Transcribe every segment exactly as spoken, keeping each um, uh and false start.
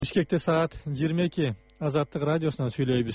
Бишкекте саат жыйырма эки. Азаттык радиосунан сүйлөйбүз.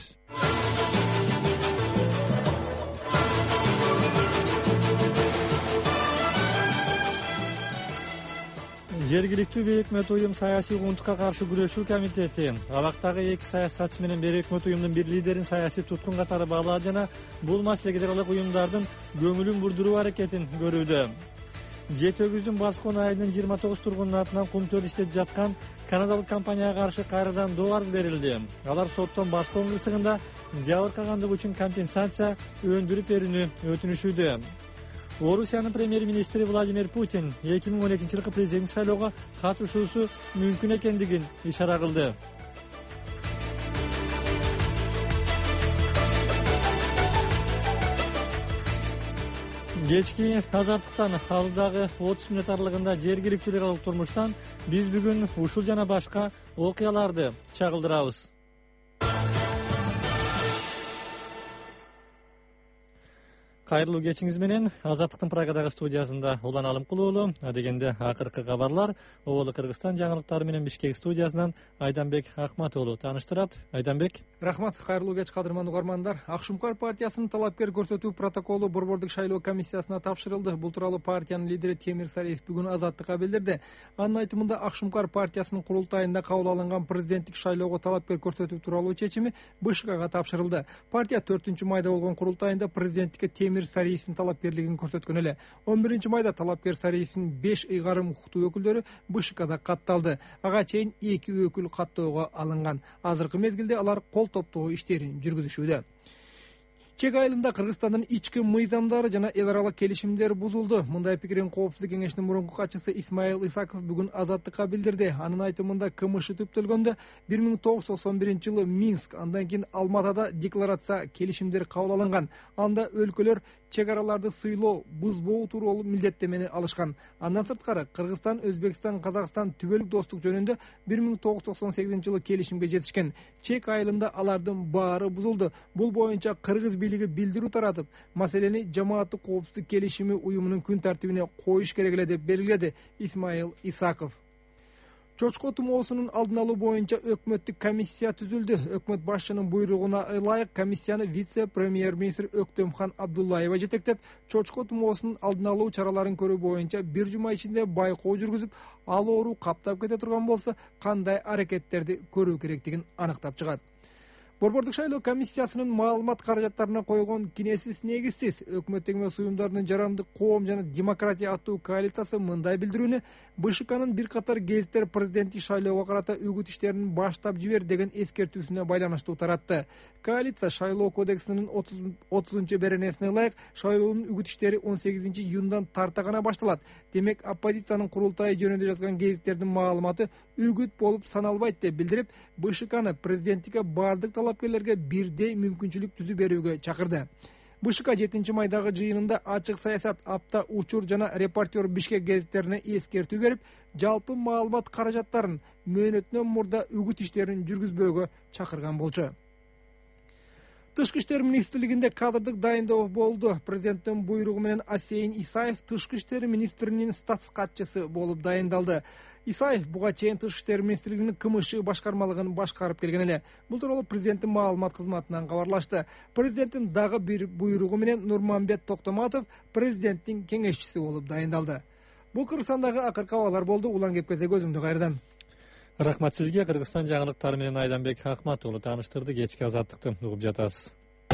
Жергиликтүү бейөкмөт уюм саясий угунтукка каршы күрөшүү комитети абактагы эки саясатчы менен бейөкмөт уюмдун бир лидерин саясий туткун катары баалады жана бул маселеге аралык уюмдардын көңүлүн бурдуруу аракетин көрүүдө. Жети өгүздүн Баскон айылынын жыйырма тогуз тургунунун атынан кум төл иштеп жаткан канадалык компанияга каршы кайрадан доо арыз берилди. Алар соттон Баскон кырсыгында жабыркагандык үчүн компенсация өндүрүп берүүнү өтүнүшүүдө. Орусиянын премьер-министри Владимир Путин эки миң он экинчи жылкы президенттик шайлоого катышуусу мүмкүн экендигин ишара кылды. Кечки азаттыктан алдагы отуз мүнөт аралыгында жергиликтүүлөр алып турмуштан биз бүгүн ушул жана башка окуяларды чагылдырабыз. Кайрылуу кечиңиз менен Азаттыктын Прагадагы студиясында Улан Алымкулуулу, адегенде акыркы кабарлар Оболу Кыргызстан жаңылыктары менен Бишкек студиясынан Айданбек Акматуулу тааныштырат. Айданбек. Рахмат, кайрылуу кеч кадырман угармандар. Акшумкар партиясынын талапкер көрсөтүү протоколу борбордук шайлоо комиссиясына тапшырылды. Бул тууралуу партиянын лидери Темир Сариев бүгүн Азаттыкка билдирди. Анын айтымында Акшумкар партиясынын курултайында кабыл алынган президенттик шайлоого талапкер көрсөтүү тууралуу чечими БШКга тапшырылды. Партия төртүнчү майда болгон курултайында президенттикке Темир Сариевдин талапкерлигин көрсөткөн эле. он биринчи майда талапкер Сариевдин беш ыйгарым укуктуу өкүлдөрү БШКда катталды. Ага чейин эки өкүл каттоого алынган. Азыркы мезгилде алар кол топтогу иштерин жүргүзүшүүдө. Чек айылында Кыргызстандын ички мыйзамдары жана эл аралык келишимдер бузулду. Мындай пикирин Коопсуздук кеңешинин мурунку катчысы Исмаил Исаков бүгүн Азаттыкка билдирди. Анын айтымында КМШ түптөлгөндө бир миң тогуз жүз токсон биринчи жылы Минск, андан кийин Алматада декларация келишимдер кабыл алынган. Анда өлкөлөр чек араларды сыйлоо, бузбоо тууралуу милдеттемени алышкан. Андан сырткары Кыргызстан, Өзбекстан, Казакстан түбөлүк достук жөнүндө бир миң тогуз жүз токсон сегизинчи жылы келишимге жетишкен. Чек айылында алардын баары бузулду. Бул боюнча Кыргыз бийлиги билдирүү таратып, маселени жамааттык коопсуздук келишими уюмунун күн тартибине коюш керек эле деп белгиледи Исмаил Исаков. Чочко тумоосунун алдын алуу боюнча өкмөттүк комиссия түзүлдү. Өкмөт башчынын буйругуна ылайык комиссияны вице-премьер-министр Өктөмхан Абдуллаева жетектеп, чочко тумоосунун алдын алуу чараларын көрүү боюнча бир жума ичинде байкоо жүргүзүп, ал оору каптап кете турган болсо кандай аракеттерди көрүү керектигин аныктап чыгат. Борбордук шайлоо комиссиясынын маалымат каражаттарына койгон кинесиз негизсиз өкмөттүк эмес уюмдардын жарандык коом жана демократия аттуу коалициясы мындай билдирүүнү БШКнын бир катар гезиттер президенттик шайлоого карата үгүт иштерин баштап жибер деген эскертүүсүнө байланыштуу таратты. Коалиция шайлоо кодексинин отузунчу беренесине ылайык шайлоонун үгүт иштери он сегизинчи июндан тарта гана башталат. Демек, оппозициянын курултайы жөнүндө жазган гезиттердин маалыматы үгүт болуп саналбайт деп билдирип, БШКны президенттикке бардык талапкерлерге бирдей мүмкүнчүлүк түзүп берүүгө чакырды. БШК жетинчи майдагы жыйынында ачык саясат, апта учур жана репортер Бишкек гезиттерине эскертүү берип, жалпы маалымат каражаттарын мөөнөтүнөн мурда үгүт иштерин жүргүзбөөгө чакырган болчу. Тышкы иштер министрлигинде кадрдык дайындоо болду. Президенттин буйругу менен Асейин Исаев тышкы иштер министринин статс катчысы болуп дайындалды. Исаев буга чейин тышкы иштер министрлигинин КМШ башкармалыгын башкарып келген эле. Бул тууралуу президенттин маалымат кызматынан кабарлашты. Президенттин дагы бир буйругу менен Нурманбет Токтоматов президенттин кеңешчиси болуп дайындалды. Бул Кыргызстандагы акыркы абалар болду. Улан Кепкезе көзүмдү кайрадан. Рахмат сизге. Кыргызстан жаңылыктары менен Айданбек Акматуулу тааныштырды. Кечки азаттыкты угуп жатасыз.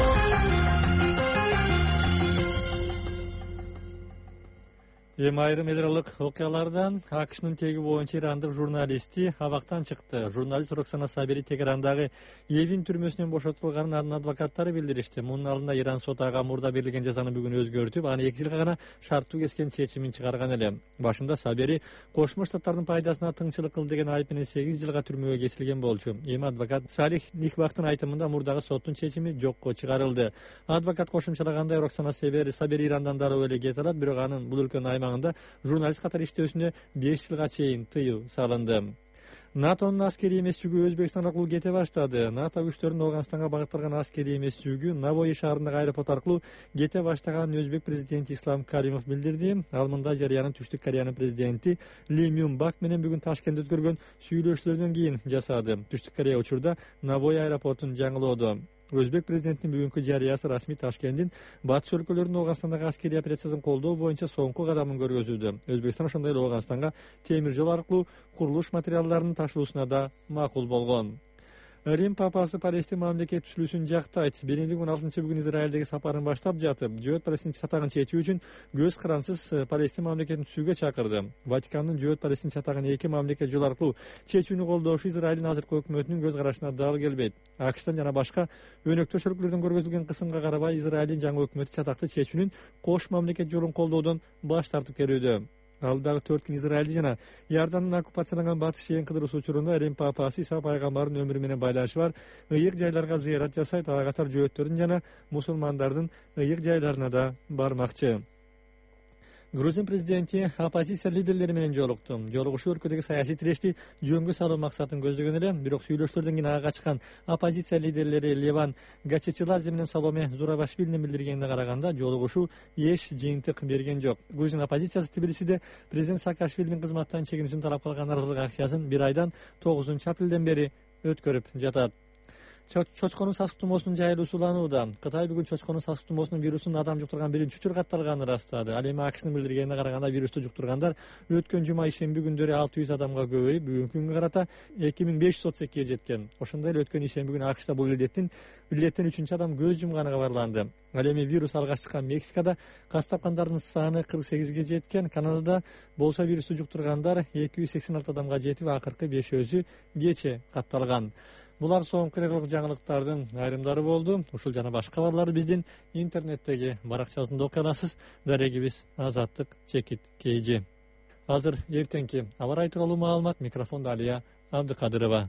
Эми айрым эл аралык окуялардан АКШнын теги боюнча ирандык журналисти абактан чыкты. Журналист Роксана Сабери Тегерандагы Евин түрмөсүнөн бошотулганын анын адвокаттары билдиришти. Мунун алдында Иран соту ага мурда берилген жазаны бүгүн өзгөртүп, аны эки жылга гана шарттуу кескен чечимин чыгарган эле. Башында Сабери Кошмо Штаттардын пайдасына тыңчылык кылды деген айып менен сегиз жылга түрмөгө кесилген болчу. Эми адвокат Салих Никбактын айтымында мурдагы соттун чечими жокко чыгарылды. Адвокат кошумчалагандай, Роксана Сабери Ирандан дароо эле кете алат, бирок анын бул өлкөнүн аймагында журналист катары иштөөсүнө беш жылга чейин тыюу салынды. натонун аскерий эмес-жүгү Өзбекстан аркылуу кете баштады. НАТО күчтөрүнүн Ооганстанга багытталган аскерий эмес-жүгү Навои шаарындагы аэропорт аркылуу кете баштаганын Өзбек президенти Ислам Каримов билдирди. Ал мында жарыянын Түштүк Кореянын президенти Ли Мюн Бак менен бүгүн Ташкентте өткөргөн сүйлөшүүлөрдөн кийин жасады. Түштүк Корея учурда Навои аэропортун жаңылоодо. Өзбек президентинин бүгүнкү жарыясы расмий Ташкенттин батыш өлкөлөрүнүн Ооганстандагы аскерий операциясын колдоо боюнча соңку кадамын көргөзүүдө. Өзбекстан ошондой эле Ооганстанга темир жол аркылуу курулуш материалдарын ташуусуна да макул болгон. Рим папасы Палестин мамлекет түзүлүүсүн жактайт. Бенедикт он алтынчы бүгүн Израилдеги сапарын баштап жатып, жөөт Палестин чатагын чечүү үчүн көз карансыз Палестин мамлекетин түзүүгө чакырды. Ватикандын жөөт Палестин чатагын эки мамлекет жол аркылуу чечүүнү колдошу Израилдин азыркы өкмөтүнүн көз карашына дал келбейт. АКШтан жана башка өнөктөш өлкөлөрдөн көргөзүлгөн кысымга карабай Израилдин жаңы өкмөтү чатакты чечүүнүн кош мамлекет жолун колдоодон баш тартып келүүдө. Ал дагы төрт күн Израилди жана Иордандын оккупацияланган батыш жээин кыдыруусу учурунда Рим папасы Иса пайгамбардын өмүрү менен байланышы бар ыйык жайларга зыярат жасайт, ага катар жөөттөрдүн жана мусулмандардын ыйык жайларына да бармакчы. Грузин президенти оппозиция лидерлери менен жолукту. Жолугушуу өлкөдөгү саясий тирешти жөнгө салуу максатын көздөгөн эле, бирок сүйлөшүүлөрдөн кийин ага качкан оппозиция лидерлери Леван Гачечеладзе менен Саломе Зурабашвилинин билдиргенине караганда жолугушуу эч жыйынтык берген жок. Грузин оппозициясы Тбилисиде президент Саакашвилинин кызматтан чегинүүсүн талап кылган наразылык акциясын бир айдан тогузунчу апрелден бери өткөрүп жатат. Чочконун сасык тумоосунун жайылуусу уланууда. Кытай бүгүн чочконун сасык тумоосунун вирусун адам жуктурган биринчи учур катталганын ырастады. Ал эми АКШнын билдиргенине караганда вирусту жуктургандар өткөн жума ишемби күндөрү алты жүз адамга көбөйүп, бүгүнкү күнгө карата эки миң беш жүз отуз экиге жеткен. Ошондой эле өткөн ишемби күнү АКШда бул илдеттин илдеттен үчүнчү адам көз жумганы кабарланды. Ал эми вирус алгач чыккан Мексикада кас тапкандардын саны кырк сегизге жеткен. Канадада болсо вирусту жуктургандар эки жүз сексен алты адамга жетип, акыркы бешөөсү кече катталган. Булар соңку регуларлык жаңылыктардын айрымдары болду. Ушул жана башка кабарларды биздин интернеттеги баракчасында окуй аласыз. Дарегибиз Азаттык Чекит Кейжи. Азыр эртеңки аба ырайы тууралуу маалымат. Микрофондо Алия Абдыкадырова.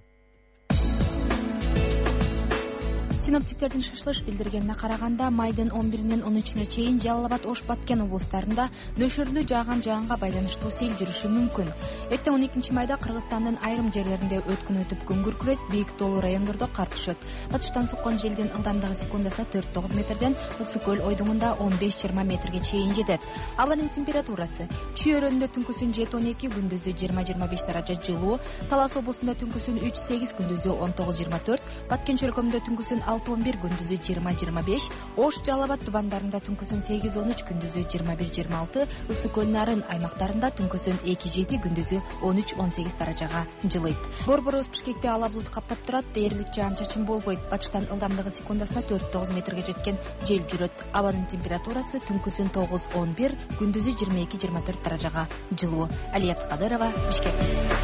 Синоптиктердин шашылыш билдиргенине караганда, майдын он биринен он үчүнө чейин Жалал Абад, Ош, Баткен облустарында нөшөрлүү жааган жаганга байланыштуу сел жүрүшү мүмкүн. Эртең он экинчи майда Кыргызстандын айрым жерлеринде өткүн өтүп күн күркүрөйт, бийик тоолуу райондордо кар түшөт. Батыштан соккон желдин ылдамдыгы секундасына төрт тогуз метрден, Ысык көл ойдуңунда он беш жыйырма метрге чейин жетет. Абанын температурасы: Чүй өрөөнүндө түнкүсүн жети он эки, күндүзү жыйырма жыйырма беш даража жылуу, Талас облусунда түнкүсүн үч сегиз, күндүзү он тогуз жыйырма төрт, Баткен чөлкөмүндө түнкүсүн алты он бир, күндүзү жыйырма жыйырма беш, Ош, Жалал Абад тубандарында түнкүсүн сегиз он үч, күндүзү жыйырма бир жыйырма алты, Ысык көл нарын аймактарында түнкүсүн эки жети, күндүзү он үч он сегиз даражага жылыйт. Борборубуз Бишкекте ала булут каптап турат, дээрлик жаан-чачын болбойт. Батыштан ылдамдыгы секундасына төрт тогуз метрге жеткен жел жүрөт. Абанын температурасы түнкүсүн тогуз он бир, күндүзү жыйырма эки жыйырма төрт даражага жылуу. Алия Абдыкадырова, Бишкек.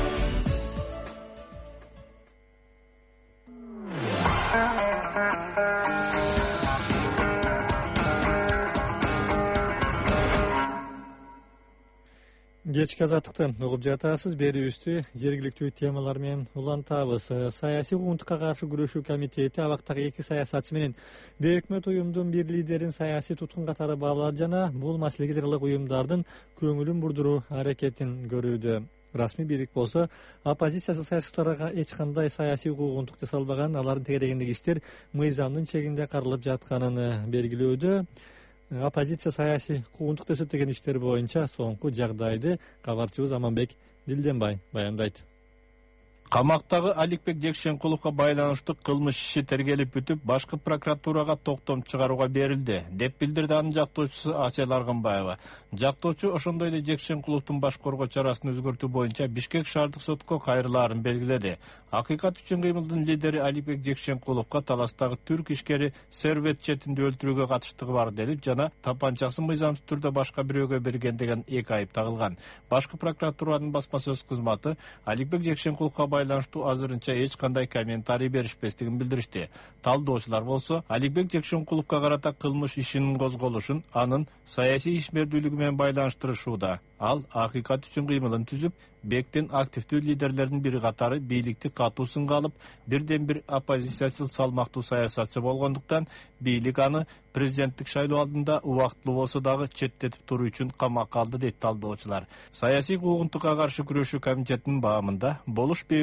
Кечки азаттыкты угуп жатасыз. Берүүбүздү жергиликтүү темалар менен улантабыз. Саясий куугунтукка каршы күрөшүү комитети абактагы эки саясатчы менен бейөкмөт уюмдун бир лидерин саясий туткун катары баалады жана бул маселеге дагы уюмдардын көңүлүн бурдуруу аракетин көрүүдө. Расмий бийлик болсо, оппозициясы саясаттарга эч кандай саясий куугунтук жасалбаган, алардын тегерегиндеги иштер мыйзамдын чегинде каралып жатканын белгилөөдө. Оппозиция саясий куугунтук деп эсептеген иштер боюнча соңку жагдайды кабарчыбыз Аманбек Дилденбай баяндайт. Камактагы Аликбек Жекшенкуловго байланыштуу кылмыш иши тергелип бүтүп, башкы прокуратурага токтом чыгарууга берилди, деп билдирди анын жактоочусу Асел Аргынбаева. Жактоочу ошондой эле Жекшенкуловдун баш коргоо чарасын өзгөртүү боюнча Бишкек шаардык сотко кайрылаарын белгиледи. Акыйкат үчүн кыймылдын лидери Аликбек Жекшенкуловго Таластагы түрк ишкери Сервет четинде өлтүрүүгө катыштыгы бар делип жана тапанчасын мыйзамсыз түрдө башка бирөөгө берген деген эки айып тагылган. Башкы прокуратуранын басма сөз кызматы Аликбек Жекшенкуловго байланыштуу азырынча эч кандай комментарий беришпестигин билдиришти. Талдоочулар болсо Аликбек Жекшенкуловго карата кылмыш ишинин козголушун анын саясий ишмердүүлүгү менен байланыштырышууда. Ал акыйкат үчүн кыймылын түзүп, бектин активдүү лидерлердин бири катары бийликти катуу сынга алып, бирден бир оппозициячыл салмактуу саясатчы болгондуктан бийлик аны президенттик шайлоо алдында убактылуу болсо дагы четтетип туруу үчүн камакка алды дейт талдоочулар. Саясий куугунтукка каршы күрөшүү комитетинин баамында болуш бейөк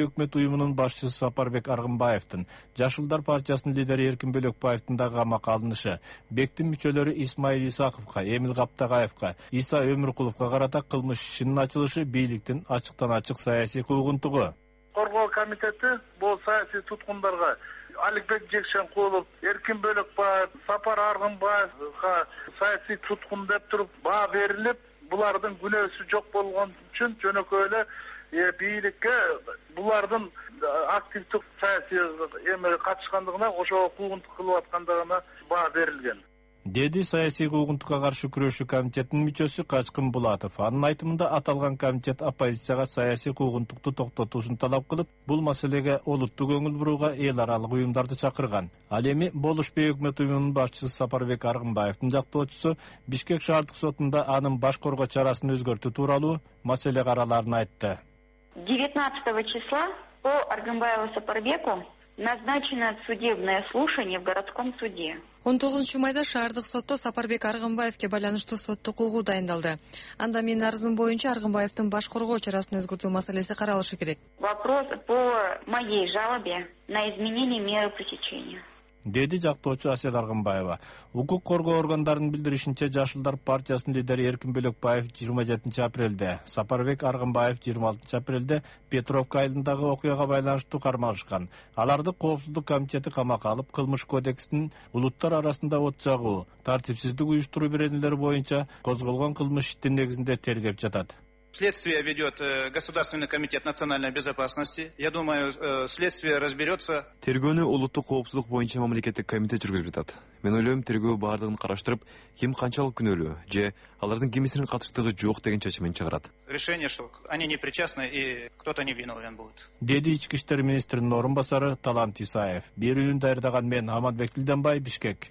өкмөт уюмунун башчысы Сапарбек Аргынбаевдин, Жашылдар партиясынын лидери Эркин Бөлөкбаевдин да камакка алынышы, Бектин мүчөлөрү Исмаил Исаковго, Эмил Каптагаевго, Иса Өмүркуловго карата кылмыш ишинин ачылышы бийликтин ачыктан ачык саясий куугунтугу. Коргоо комитети бул саясий туткундарга Аликбек Жекшенкулов, Эркин Бөлөкбаев, Сапар Аргынбаевга саясий туткун деп туруп баа берилип, булардын күнөөсү жок болгон үчүн жөнөкөй эле бийликке булардын активдик саясий эме катышкандыгына, ошого куугунтук кылып аткандыгына баа берилген, деди саясий куугунтукка каршы күрөшүү комитетинин мүчөсү Качкын Булатов. Анын айтымында аталган комитет оппозицияга саясий куугунтукту токтотуусун талап кылып, бул маселеге олуттуу көңүл бурууга эл аралык уюмдарды чакырган. Ал эми болушпей өкмөт уюмунун башчысы Сапарбек Аргынбаевдин жактоочусу Бишкек шаардык сотунда анын баш коргоо чарасын өзгөртүү тууралуу маселе караларын айтты. девятнадцатого числа по Аргынбаеву Сапарбеку назначено судебное слушание в городском суде. он тогузунчу майда шаардык сотто Сапарбек Аргынбаевге байланыштуу соттук куугу дайындалды. Анда менин арызым боюнча Аргынбаевдин баш коргоо чарасын өзгөртүү маселеси каралышы керек. Вопрос по моей жалобе на изменение меры пресечения, деди жактоочу Асел Аргынбаева. Укук коргоо органдарынын билдиришинче, Жашылдар партиясынын лидери Эркин Бөлөкбаев жыйырма жетинчи апрелде, Сапарбек Аргынбаев жыйырма алтынчы апрелде Петровка айылындагы окуяга байланыштуу кармалышкан. Аларды коопсуздук комитети камакка алып, кылмыш кодексинин улуттар арасында от жагуу, тартипсиздик уюштуруу беренелери боюнча козголгон кылмыш иштин негизинде тергеп жатат. Следствие ведет Государственный комитет национальной безопасности. Я думаю, следствие разберется. Тергөөнү улуттук коопсуздук боюнча мамлекеттик комитет жүргүзүп жатат. Мен ойлойм, тергөө баардыгын караштырып, ким канчалык күнөөлүү же алардын кимисинин катыштыгы жок деген чечимин чыгарат. Решение, что они не причастны и кто-то не виновен будет. деди ички иштер министринин орун басары Талант Исаев. Берүүнү даярдаган мен Аманбек Тилденбай, Бишкек.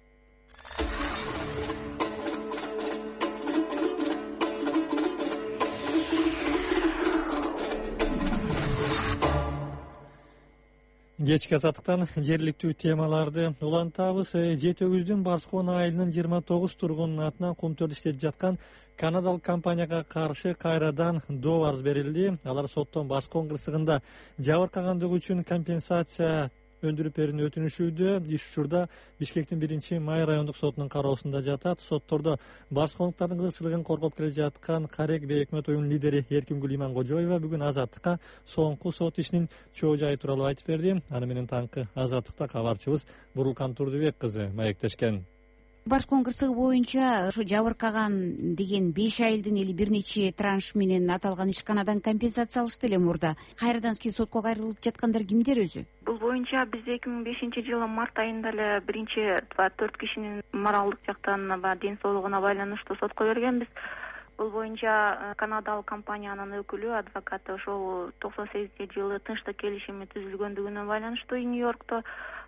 Кечки азаттыктан жергиликтүү темаларды улантабыз. Жети өгүздүн Барскон айылынын жыйырма тогуз тургунунун атынан кум төрт иштеп жаткан канадалык компанияга каршы кайрадан доо арыз берилди. Алар соттон Барскон кырсыгында жабыркагандыгы үчүн компенсация өндүрүп берүүнү өтүнүшүүдө. Иш учурда Бишкектин биринчи май райондук сотунун кароосунда жатат. Соттордо барскондуктардын кызыкчылыгын коргоп келе жаткан Карек өкмөт уюмунун лидери Эркингүл Иманкожоева бүгүн азаттыкка соңку сот ишинин чоо жайы тууралуу айтып берди. Аны менен таңкы азаттыкта кабарчыбыз Бурулкан Турдубек кызы маектешкен. Барскон кырсыгы боюнча ошо жабыркаган деген беш айылдын или бир нече транш менен аталган ишканадан компенсация алышты эле мурда. Кайрадан сотко кайрылып жаткандар кимдер өзү? Бул боюнча биз эки миң бешинчи жылы март айында эле биринчи төрт кишинин моралдык жактан ден соолугуна байланыштуу сотко бергенбиз. Бул боюнча канадалык компаниянын өкүлү, адвокаты ошол токсон сегизинчи жылы тынчтык келишими түзүлгөндүгүнө байланыштуу Нью-Йоркто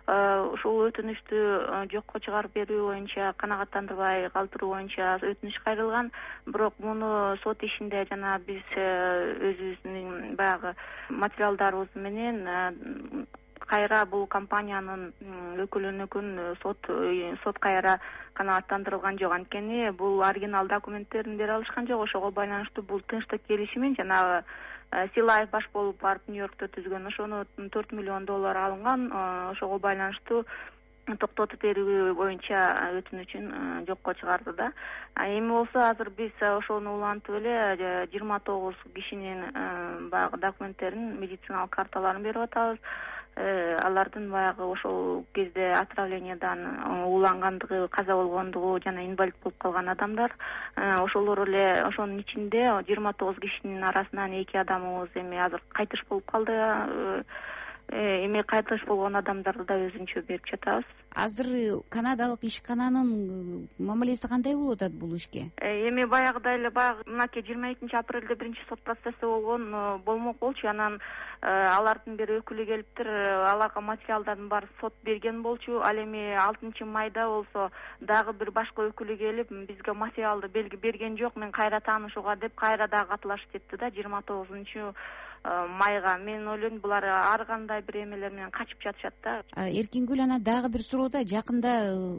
ошол өтүнүштү жокко чыгарып берүү боюнча, канагаттандырбай калтыруу боюнча өтүнүш кайрылган. Бирок муну сот ишинде жана биз өзүбүздүн баягы материалдарыбыз менен кайра бул компаниянын өкүлүнүкүн сот сот кайра канааттандырылган жок. Анткени бул оригинал документтерин бере алышкан жок. Ошого байланыштуу бул тынчтык келишимин жанагы Силаев баш болуп барып Нью-Йоркто түзгөн, ошону төрт миллион доллар алынган. Ошого байланыштуу токтотуп берүү боюнча өтүнүчүн жокко чыгарды да. Эми болсо азыр биз ошону улантып эле жыйырма тогуз кишинин баягы документтерин, медициналык карталарын берип атабыз. Алардын баягы ошол кезде отравлениядан уулангандыгы, каза болгондугу жана инвалид болуп калган адамдар. Ошолор эле ошонун ичинде жыйырма тогуз кишинин арасынан эки адамыбыз эми азыр кайтыш болуп калды. Эми кайтыш болгон адамдарды да өзүнчө берип жатабыз. Азыр канадалык ишкананын мамилеси кандай болуп атат бул ишке? Эми баягыдай эле баягы мынакей жыйырма экинчи апрелде биринчи сот процесси болгон, болмок болчу. Анан алардын бир өкүлү келиптир, аларга материалдардын баарын сот берген болчу. Ал эми алтынчы майда болсо дагы бир башка өкүлү келип, бизге материалды белги берген жок, мен кайра таанышууга деп кайра дагы катылашып кетти да жыйырма тогузунчу майга. Мен ойлойм, булар ар кандай бир эмелер менен качып жатышат да. Эркингүл, ана дагы бир суроодо жакында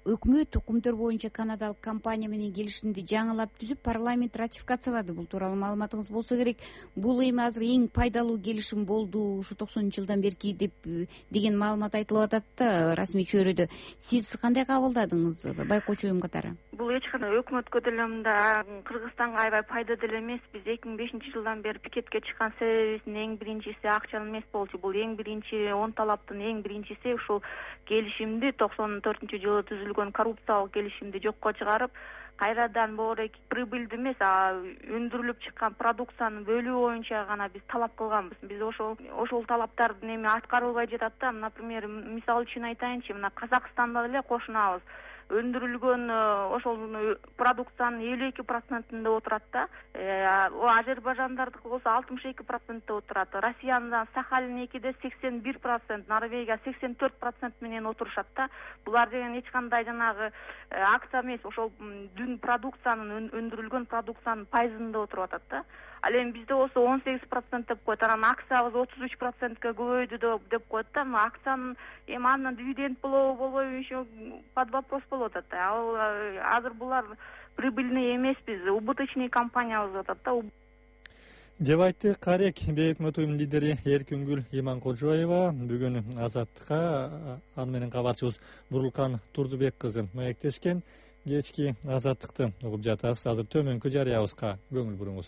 өкмөт укумдар боюнча канадалык компания менен келишимди жаңылап түзүп парламент ратификациялады. Бул тууралуу маалыматыңыз болсо керек. Бул эми азыр эң пайдалуу келишим болду ушу токсонунчу жылдан берки деп деген маалымат айтылып атат да расмий чөйрөдө. Сиз кандай кабылдадыңыз байкоочу уюм катары? Бул эч кандай өкмөткө деле мында Кыргызстанга аябай пайда деле эмес. Биз эки миң бешинчи жылдан бери пикетке чыккан себебибиздин эң биринчиси акча эмес болчу. Бул эң биринчи он талаптын эң биринчиси ушул келишимди токсон төртүнчү жылы түзүлгөн коррупциялык келишимди жокко чыгарып, кайрадан боорек прибыльди эмес, а өндүрүлүп чыккан продукциянын бөлүгү боюнча гана биз талап кылганбыз. Биз ошол ошол талаптардын эми аткарылбай жатат да. Например, мисал үчүн айтайынчы, мына Казакстанда деле кошунабыз. Өндүрүлгөн ошол продукциянын элүү эки процентинде отурат да. Азербайжандардыкы болсо алтымыш эки процентте отурат. Россиянын Сахалин экиде сексен бир процент, Норвегия сексен төрт процент менен отурушат да. Булар деген эч кандай жанагы акция эмес, ошол дүн продукциянын өндүрүлгөн продукциянын пайызында отуруп атат да. Ал эми бизде болсо он сегиз процент деп коет. Анан акциябыз отуз үч процентке көбөйдү деп коет да. Акциянын эми андан дивиденд болобу болбойбу еще под вопрос болуп атат да. Ал азыр булар прибыльный эмеспиз, убыточный компаниябыз деп атат да. деп айтты Карек бейөкмөт уюм лидери Эркингүл Иманкожоева. Бүгүн Азаттыкка аны менен кабарчыбыз Бурулкан Турдубек кызы маектешкен. Кечки Азаттыкты угуп жатасыз. Азыр төмөнкү жарыябызга көңүл буруңуз.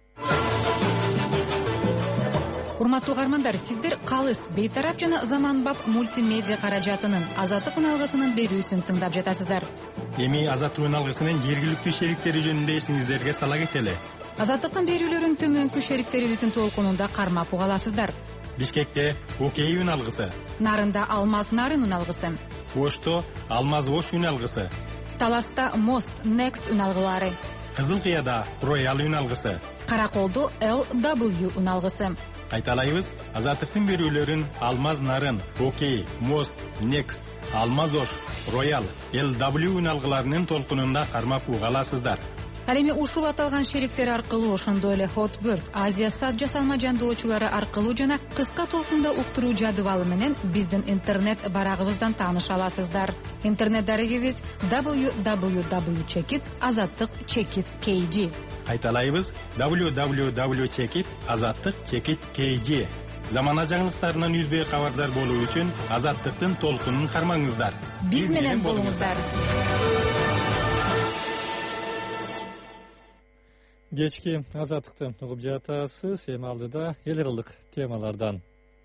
Урматтуу угармандар, сиздер калыс, бейтарап жана заманбап мультимедиа каражатынын Азаттык үналгысынын берүүсүн тыңдап жатасыздар. Эми Азаттык үналгысынын жергиликтүү шериктери жөнүндө эсиңиздерге сала кетели. Азаттыктын берүүлөрүн төмөнкү шериктерибиздин толкунунда кармап угаласыздар. Бишкекте Окей үналгысы, Нарында Алмаз Нарын үналгысы, Ошто Алмаз Ош үналгысы, Таласта Мост Next үналгылары, Кызыл Кыяда Роял үналгысы, Караколду Эл дабл ю үналгысы. Кайталайбыз, Азаттыктын берүүлөрүн Алмаз Нарын, Окей, Мост, Next, Алмаз Ош, Роял, Эл дабл ю үналгыларынын толкунунда кармап угаласыздар. Ал эми ушул аталган шериктер аркылуу, ошондой эле Hotbird, Азия сад жасалма жандоочулары аркылуу жана кыска толкунда уктуруу жадыбалы менен биздин интернет барагыбыздан тааныша аласыздар. Интернет дарегибиз дабл ю дабл ю дабл ю чекит азаттык чекит кей джи. Кайталайбыз, дабл ю дабл ю дабл ю чекит азаттык чекит кей джи. Замана жаңылыктарынан үзбөй кабардар болуу үчүн Азаттыктын толкунун кармаңыздар. Биз менен болуңуздар. Кечки Азаттыкты угуп жатасыз. Эми алдыда эл ырылык темалардан.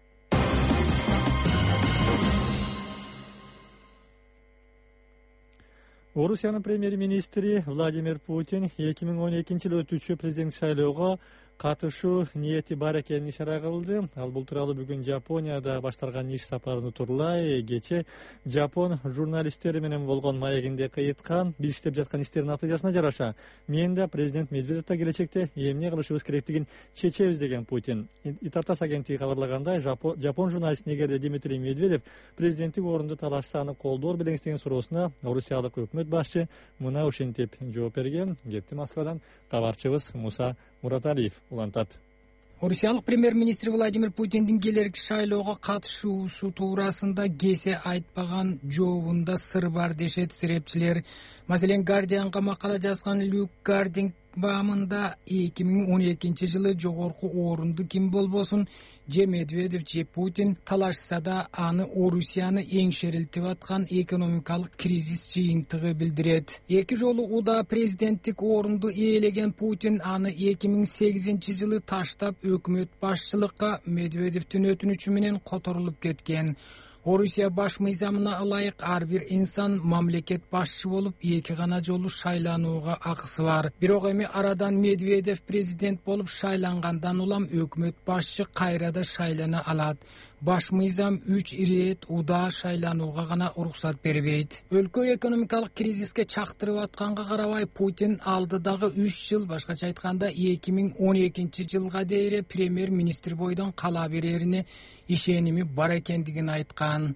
Орусиянын премьер-министри Владимир Путин эки миң он экинчи жылы өтүүчү президент шайлоого катышуу ниети бар экенин ишара кылды. Ал бул тууралуу бүгүн Жапонияда башталган иш сапарын утурлай кече жапон журналисттери менен болгон маегинде кыйыткан. Биз иштеп жаткан иштердин натыйжасына жараша мен да президент Медведевте келечекте эмне кылышыбыз керектигин чечебиз деген Путин. Итартас агенттиги кабарлагандай, жапон журналист негерде Дмитрий Медведев президенттик орунду талашса аны колдоор белеңиз деген суроосуна орусиялык өкмөт башчы мына ушинтип жооп берген. Кетти Москвадан кабарчыбыз Муса Мураталиев улантат. Орусиялык премьер-министр Владимир Путиндин келерки шайлоого катышуусу туурасында кесе айтпаган жообунда сыр бар дешет серепчилер. Маселен, Гардианга макала жазган Люк Гардинг баамында эки миң он экинчи жылы жогорку орунду ким болбосун же Медведев же Путин талашса да аны Орусияны эң шерилтип аткан экономикалык кризис жыйынтыгы билдирет. Эки жолу уда президенттик орунду ээлеген Путин аны эки миң сегизинчи жылы таштап өкмөт башчылыкка Медведевдин өтүнүчү менен которулуп кеткен. Орусия баш мыйзамына ылайык ар бир инсан мамлекет башчы болуп эки гана жолу шайланууга акысы бар. Бирок эми арадан Медведев президент болуп шайлангандан улам өкмөт башчы кайрада шайлана алат. Баш мыйзам үч ирет уда шайланууга гана уруксат бербейт. Өлкө экономикалык кризиске чактырып атканга карабай, Путин алдыдагы үч жыл, башкача айтканда эки миң он экинчи жылга дейре премьер-министр бойдон кала берерине ишеними бар экендигин айткан.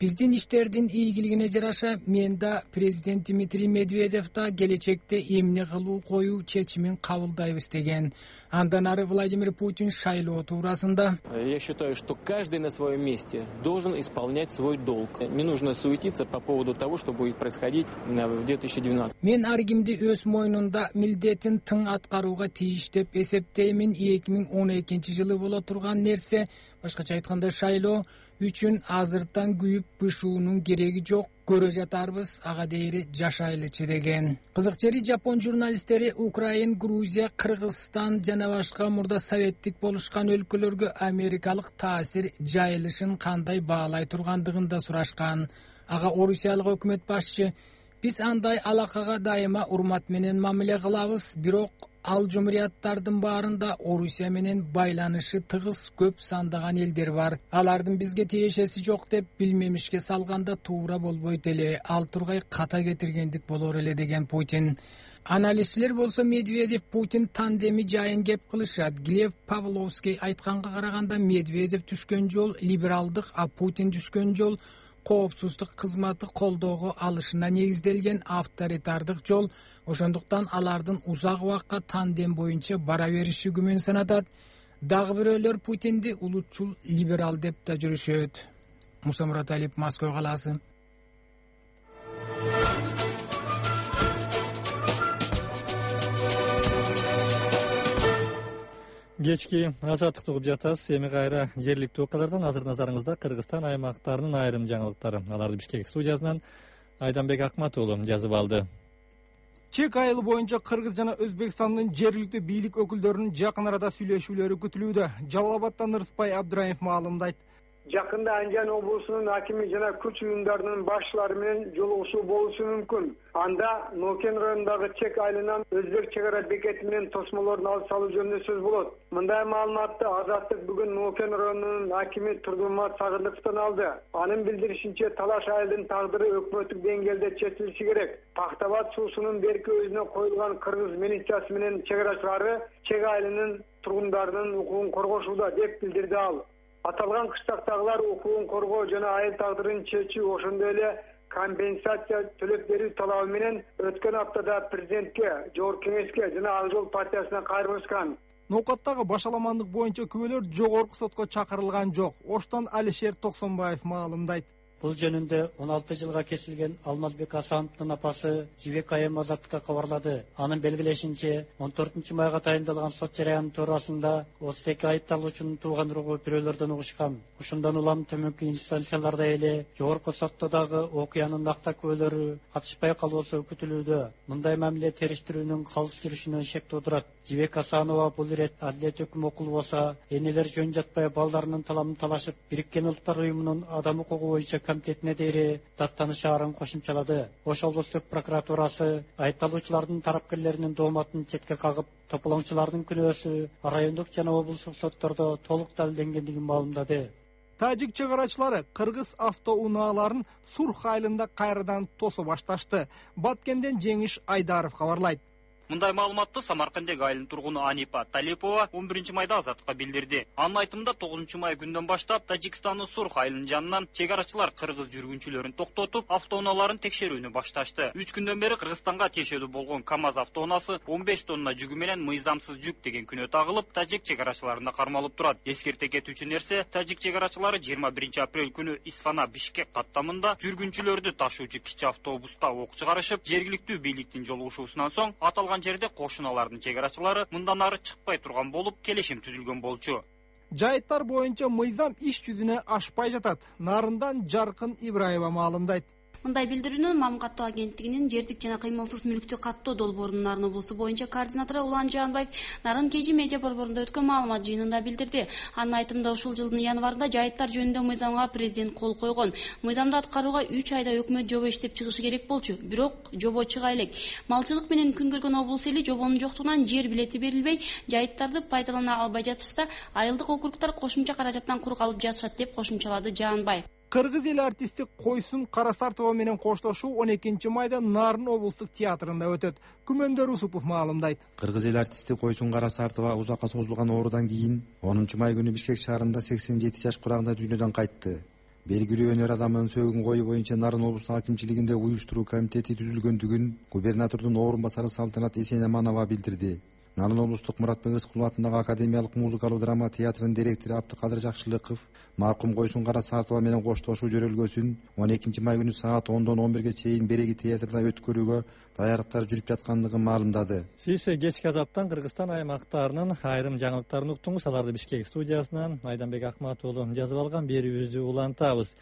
Биздин иштердин ийгилигине жараша мен да президент Дмитрий Медведев да келечекте эмне кылуу коюу чечимин кабылдайбыз деген. Андан ары Владимир Путин шайлоо туурасында. Я считаю, что каждый на своем месте должен исполнять свой долг. Не нужно суетиться по поводу того, что будет происходить в две тысячи двенадцатом. Мен ар кимди өз мойнунда милдетин тың аткарууга тийиш деп эсептеймин. эки миң он экинчи жылы боло турган нерсе, башкача айтканда шайлоо үчүн азыртан күйүп бышуунун кереги жок. Көрө жатарбыз, ага дейри жашайлычы деген. Кызык жери Жапон журналисттери Украин, Грузия, Кыргызстан жана башка мурда советтик болушкан өлкөлөргө америкалык таасир жайылышын кандай баалай тургандыгын да сурашкан. Ага Орусиялык өкмөт башчы: биз андай алакага дайыма урмат менен мамиле кылабыз, бирок ал жумурияттардын баарында Орусия менен байланышы тыгыз көп сандаган элдер бар. Алардын бизге тиешеси жок деп билмемишке салганда туура болбойт эле, ал тургай ката кетиргендик болор эле деген Путин. Аналитиктер болсо Медведев Путин тандеми жайын кеп кылышат. Глеб Павловский айтканга караганда Медведев түшкөн жол либералдык, а Путин түшкөн жол коопсуздук кызматы колдоого алышына негизделген авторитардык жол. Ошондуктан алардын узак убакка тандем боюнча бара бериши күмөн санатат. Дагы бирөөлөр Путинди улутчул либерал деп да жүрүшөт. Муса Мураталиев, Москва калаасы. Кечки азаттыкты угуп жатасыз. Эми кайра жергиликтүү окуялардан азыр назарыңызда Кыргызстан аймактарынын айрым жаңылыктары. Аларды Бишкек студиясынан Айданбек Акмат уулу жазып алды. Чек айылы боюнча Кыргыз жана Өзбекстандын жергиликтүү бийлик өкүлдөрүнүн жакын арада сүйлөшүүлөрү күтүлүүдө. Жалал Абадтан Рыспай Абдраимов маалымдайт. Жакында Анжан облусунун акими жана күч уюмдарынын башчылары менен жолугушуу болушу мүмкүн. Анда Нокен районундагы Чек айылынан Өзбек чек ара бекети менен тосмолорун алып салуу жөнүндө сөз болот. Мындай маалыматты Азаттык бүгүн Нокен районунун акими Турдумат Сагындыктан алды. Анын билдиришинче, талаш айылдын тагдыры өкмөттүк деңгээлде чечилиши керек. Тактабат суусунун берки өзүнө коюлган кыргыз милициясы менен чек арачылары Чек айылынын тургундарынын укугун коргошууда деп билдирди ал. Аталган кыштактагылар укугун коргоо жана айыл тагдырын чечүү, ошондой эле компенсация төлөп берүү талабы менен өткөн аптада президентке, Жогорку кеңешке жана Ак Жол партиясына кайрылышкан. Ноокаттагы башаламандык боюнча күбөлөр жогорку сотко чакырылган жок. Оштон Алишер Токсонбаев маалымдайт. Бул жөнүндө он алты жылга кесилген Алмазбек Асановдун апасы Жибек Айым Азаттыкка кабарлады. Анын белгилешинче, он төртүнчү майга тайындалган сот жарыяны туурасында отуз эки айыпталуучунун тууган уругу бирөөлөрдөн угушкан. Ушундан улам төмөнкү инстанцияларда эле жогорку сотто дагы окуянын накта күбөлөрү катышпай калуусу күтүлүүдө. Мындай мамиле териштирүүнүн калыс жүрүшүнө шек туудурат. Жибек Асанова бул ирет адилет өкүм окулбаса, энелер жөн жатпай балдарынын таламын талашып, Бириккен Улуттар уюмунун адам укугу боюнча комитетине дейри даттаныш арын кошумчалады. Ош облустук прокуратурасы айыпталуучулардын тарапкерлеринин дооматын четке кагып, тополоңчулардын күнөөсү райондук жана облустук соттордо толук далилденгендигин маалымдады. Тажик чек арачылары кыргыз автоунааларын Сурх айылында кайрадан тосо башташты. Баткенден Жеңиш Айдаров кабарлайт. Мындай маалыматты Самаркандеги айылынын тургуну Анипа Талипова он биринчи майда Азаттыкка билдирди. Анын айтымында тогузунчу май күндөн баштап Тажикстандын Сурх айылынын жанынан чек арачылар кыргыз жүргүнчүлөрүн токтотуп, автоунааларын текшерүүнү башташты. үч күндөн бери Кыргызстанга тиешелүү болгон КамАЗ автоунаасы он беш тонна жүгү менен мыйзамсыз жүк деген күнөө тагылып, тажик чек арачыларына кармалып турат. Эскерте кетүүчү нерсе, тажик чек арачылары жыйырма биринчи апрель күнү Исфана Бишкек каттамында жүргүнчүлөрдү ташуучу кичи автобуста ок чыгарышып, жергиликтүү бийликтин жолугушуусунан соң аталган жерде кошуналардын чек арачылары мындан ары чыкпай турган болуп, келишим түзүлгөн болчу. Жайыттар боюнча мыйзам иш жүзүнө ашпай жатат. Нарындан Жаркын Ибраева маалымдайт. Мындай билдирүүнү Мам каттоо агенттигинин жердик жана кыймылсыз мүлктү каттоо долбоорунун Нарын облусу боюнча координатору Улан Жаанбаев Нарын Кежи медиа борборунда өткөн маалымат жыйынында билдирди. Анын айтымында ушул жылдын январында жайыттар жөнүндө мыйзамга президент кол койгон. Мыйзамды аткарууга үч айда өкмөт жобо иштеп чыгышы керек болчу. Бирок жобо чыга элек. Малчылык менен күн көргөн облус эли жобонун жоктугунан жер билети берилбей, жайыттарды пайдалана албай жатышса, айылдык округтар кошумча каражаттан кур калып жатышат деп кошумчалады Жаанбаев. Кыргыз эл артисти Койсун Карасартова менен коштошуу он экинчи майда Нарын облустук театрында өтөт. Күмөндөр Усупов маалымдайт. Кыргыз эл артисти Койсун Карасартова узакка созулган оорудан кийин онунчу май күнү Бишкек шаарында сексен жети жаш курагында дүйнөдөн кайтты. белгилүү өнөр адамынын сөөгүн коюу боюнча Нарын облустук акимчилигинде уюштуруу комитети түзүлгөндүгүн губернатордун орун басары Салтанат Эсенаманова билдирди. Нарын облустук Муратбек Рыскулов атындагы академиялык музыкалык драма театрынын директору Абдыкадыр Жакшылыков маркум Койсунгара Саатова менен коштошуу жөрөлгөсүн он экинчи май күнү саат ондон он бирге чейин Береги театрда өткөрүүгө даярдыктар жүрүп жаткандыгын маалымдады. Сиз кечки азаптан Кыргызстан аймактарынын айрым жаңылыктарын уктуңуз. Аларды Бишкек студиясынан Айданбек Акмат уулу жазып алган берүүбүздү улантабыз.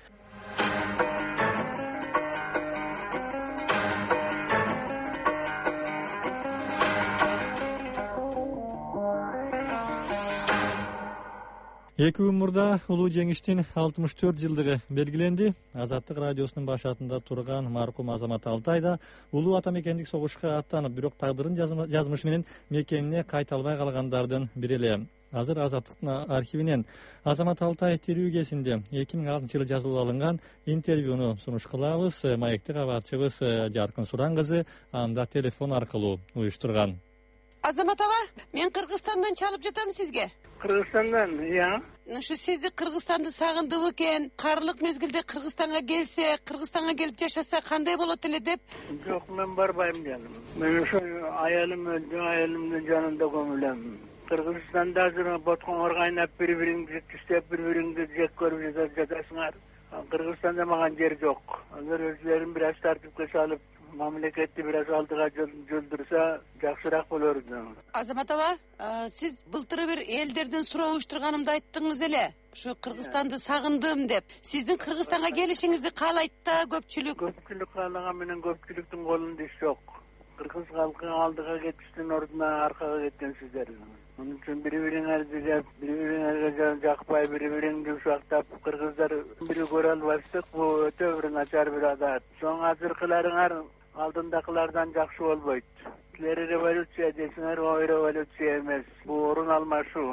Эки күн мурда улуу жеңиштин алтымыш төрт жылдыгы белгиленди. Азаттык радиосунун башатында турган маркум Азамат Алтай да улуу ата мекендик согушка аттанып, бирок тагдырын жазмышы менен мекенине кайта албай калгандардын бири эле. Азыр Азаттыктын архивинен Азамат Алтай тирүү кезинде эки миң алтынчы жылы жазылып алынган интервьюну сунуш кылабыз. Маекти кабарчыбыз Жаркын Суран кызы анда телефон аркылуу уюштурган. Азамат ага, мен Кыргызстандан чалып жатам сизге. Кыргызстандан, иә. Ушу сизди Кыргызстанды сагындып экен, карлык мезгилде Кыргызстанга келсе, Кыргызстанга келип жашаса кандай болот эле деп? Жок, мен барбайм жаным. Мен ошо аялым өлдү, аялымдын жанында көмүлөм. Кыргызстанда азыр боткоңор кайнап, бири-бириңди тиштеп, бири-бириңди жек көрүп жатасыңар. Кыргызстанда мага жер жок. Азыр өзлөрүн бир аз тартипке салып, мамлекетти бир аз алдыга жолдурса жакшыраак болор. Азамат ага, сиз былтыр бир элдерден суроо уюштурганымды айттыңыз эле. Ушу Кыргызстанды сагындым деп. Сиздин Кыргызстанга келишиңизди каалайт да көпчүлүк. Көпчүлүк каалаган менен көпчүлүктүн колунда иш жок. Кыргыз калкы алдыга кетиштин ордуна аркага кеткенсиздер. Onun için birbirine diyecek, birbirine jakpay, birbirine uşaktap, Kırgızlar biri göral bastık, bu öte öbürün açar bir adat. Son azırkılarınar aldındakilardan jakşı olboyt. Sizleri revolütsiya desinler, o revolütsiya emez. Bu orun almaşı.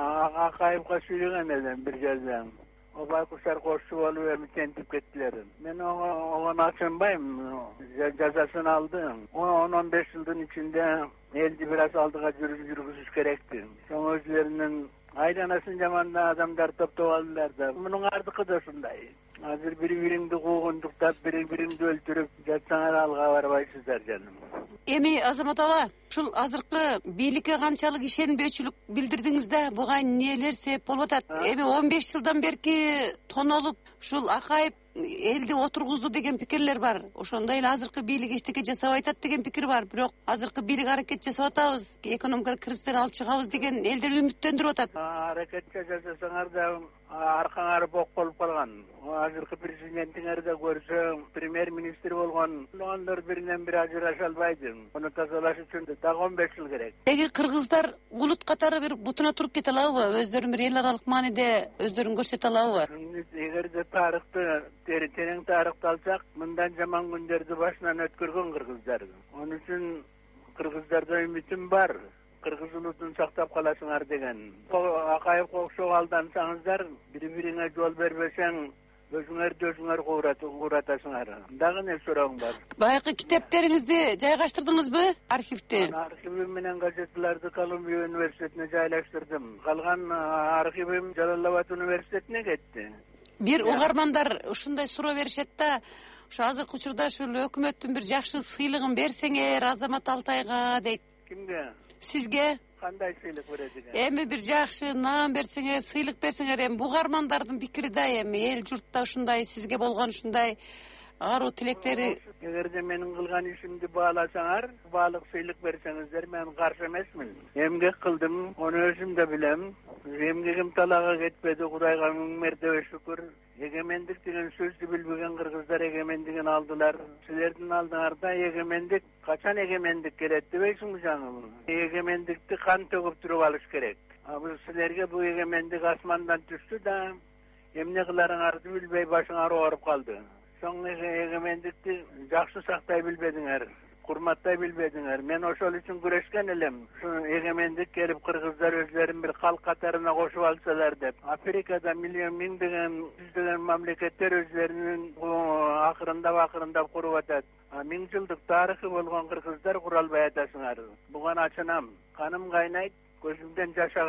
Akayıpka söyleyen eden bir gözden. O baykuşlar koşu oluyor, mitentip kettiler. Ben ona açınbayım, cezasını aldım. on on beş yılın içinde eldi biraz aldığa yürgüsüz gerekti. Son özlerinin aylanasın zamanında adamlar toptop aldılar da. Bunun ardıkı da şunday. Hazır biri-biringdi kuğundukta, biri-biringdi öldürüp, jatsaňar alga barbaysızlar canım. Эми Азамат ага, ушул азыркы бийликке канчалык ишенбөөчүлүк билдирдиңиз да, буга нелер себеп болуп атат? Эми он беш жылдан берки тонолуп, ушул Акаев элди отургузду деген пикирлер бар. Ошондой эле азыркы бийлик эчтеке жасабай атат деген пикир бар. Бирок азыркы бийлик аракет жасап атабыз, экономикалык кризистен алып чыгабыз деген элдер үмүттөндүрүп атат. Аракет жасасаңар да аркаңар бок болуп калган. Азыркы президентиңер да көрсөң, премьер-министр болгон, онлор биринен бири ажыраша албайды. Аны тазалаш үчүн дагы он беш жыл керек. Эги кыргыздар улут катары бир бутуна туруп кете алабы? Өздөрүн бир эл аралык мааниде өздөрүн көрсөтө алабы? Эгерде тарыхты, терең тарыхты алсак, мындан жаман күндөрдү башынан өткөргөн кыргыздар. Onun үчүн кыргыздарда үмүтүм бар. Кыргыз улутун сактап каласыңар деген. Акаев окшоо алдансаңыздар, бири-бириңе жол бербесең, өзүңөрдү өзүңөр кууратасыңар. Дагы не сурооң бар? Байкы китептериңизди жайгаштырдыңызбы архивде? Архивим менен газетлерди Колумбия университетине жайлаштырдым. Калган архивим Жалал-Абад университетине кетти. Бир угармандар ушундай суроо беришет да, ушу азыркы учурда ушул өкмөттүн бир жакшы сыйлыгын берсеңер Азамат Алтайга дейт. Кимге? Сизге? Кандай сыйлык берет? Эми бир жакшы наам берсеңер, сыйлык берсеңер, эми угармандардын пикири да эми эл журтта ушундай сизге болгон ушундай аруу тилектери. Эгерде менин кылган ишимди бааласаңар, баалык сыйлык берсеңиздер, мен каршы эмесмин. Эмгек кылдым, ону өзүм да билем. Эмгегим талага кетпеди, Кудайга миң мертебе шүкүр. Эгемендик деген сөздү билбеген кыргыздар эгемендигин алдылар. Силердин алдыңарда эгемендик, качан эгемендик келет дебейсиңби жаным? Эгемендикти кан төгүп туруп алыш керек. Бул силерге бул эгемендик асмандан түштү да, эмне кыларыңарды билбей башыңар ооруп калды. Соң эгемендикти жакшы сактай билбедиңер, курматтай билбедиңер. Мен ошол үчүн күрөшкөн элем. Ушу эгемендик келип кыргыздар өзлөрүн бир калк катарына кошуп алсалар деп. Африкада миллион миңдеген, жүздөгөн мамлекеттер өзлөрүнүн акырындап акырындап куруп атат. Миң жылдык тарыхы болгон кыргыздар кура албай атасыңар. Буга ачынам. Каным кайнайт, көзүмдөн жаш агат.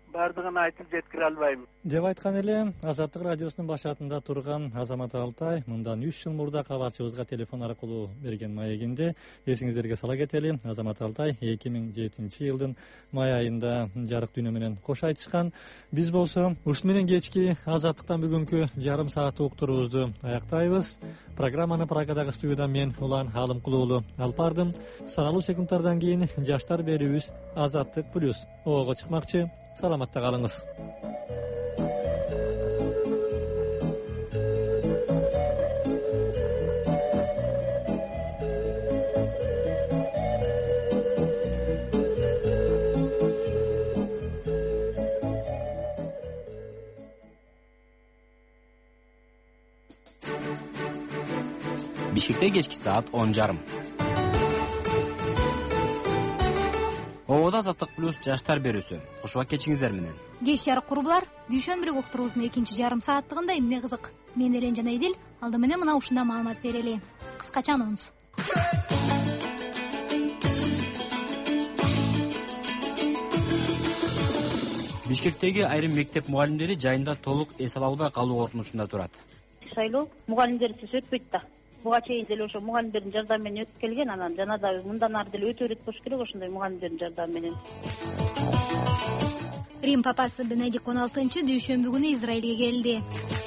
баардыгын айтып жеткире албайм деп айткан эле Азаттык радиосунун башатында турган Азамат Алтай мындан үч жыл мурда кабарчыбызга телефон аркылуу берген маегинде. Эсиңиздерге сала кетели, Азамат Алтай эки миң жетинчи жылдын май айында жарык дүйнө менен кош айтышкан. Биз болсо ушун менен кечки Азаттыктан бүгүнкү жарым сааттык уктуруубузду аяктайбыз. Программаны Прагадагы студиядан мен Улан Алымкул уулу алып бардым. Саналуу секундтардан кийин жаштар берүүбүз Азаттык плюс ого чыкмакчы. Саламатта калыңыз. Бишкекте кечки саат он жарым. Оода Азаттык плюс жаштар берүүсү. Кошуп кетиңиздер менен. Кеш жарык курбулар, дүйшөмбүлүк уктуруубуздун экинчи жарым сааттыгында эмне кызык? Мен Элен жана Эдил алды менен мына ушундай маалымат берели. Кыскача анонс. Бишкектеги айрым мектеп мугалимдери жайында толук эс ала албай калуу коркунучунда турат. Шайлоо мугалимдерсиз өтпөйт да. Буга чейин деле ошо мугалимдердин жардамы менен өтүп келген, анан жана да мындан ары деле өтө берет болуш керек ошондой мугалимдердин жардамы менен. Рим папасы Бенедикт он алтынчы дүйшөмбү күнү Израилге келди.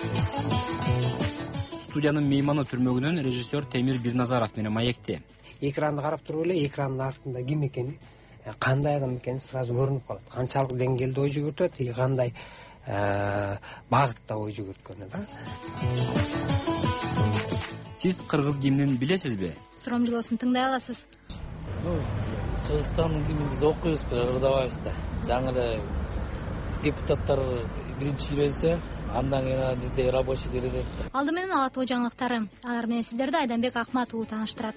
Студиянын мейманы түрмөгүнөн режиссер Темир Бирназаров менен маекти. Экранды карап туруп эле экрандын артында ким экени, кандай адам экени сразу көрүнүп калат. Канчалык деңгээлде ой жүгүртөт, и кандай багытта ой жүгүрткөнү да. Сиз кыргыз гимнин билесизби? Сурамжылоосун тыңдай аласыз. Кыргызстандын гимнин биз окуйбуз, бирок ырдабайбыз да. Жаңы эле депутаттар биринчи үйрөнсө, андан кийин бизде рабочий берет. Алды менен ала тоо жаңылыктары. Алар менен сиздерди Айданбек Акмат уулу тааныштырат.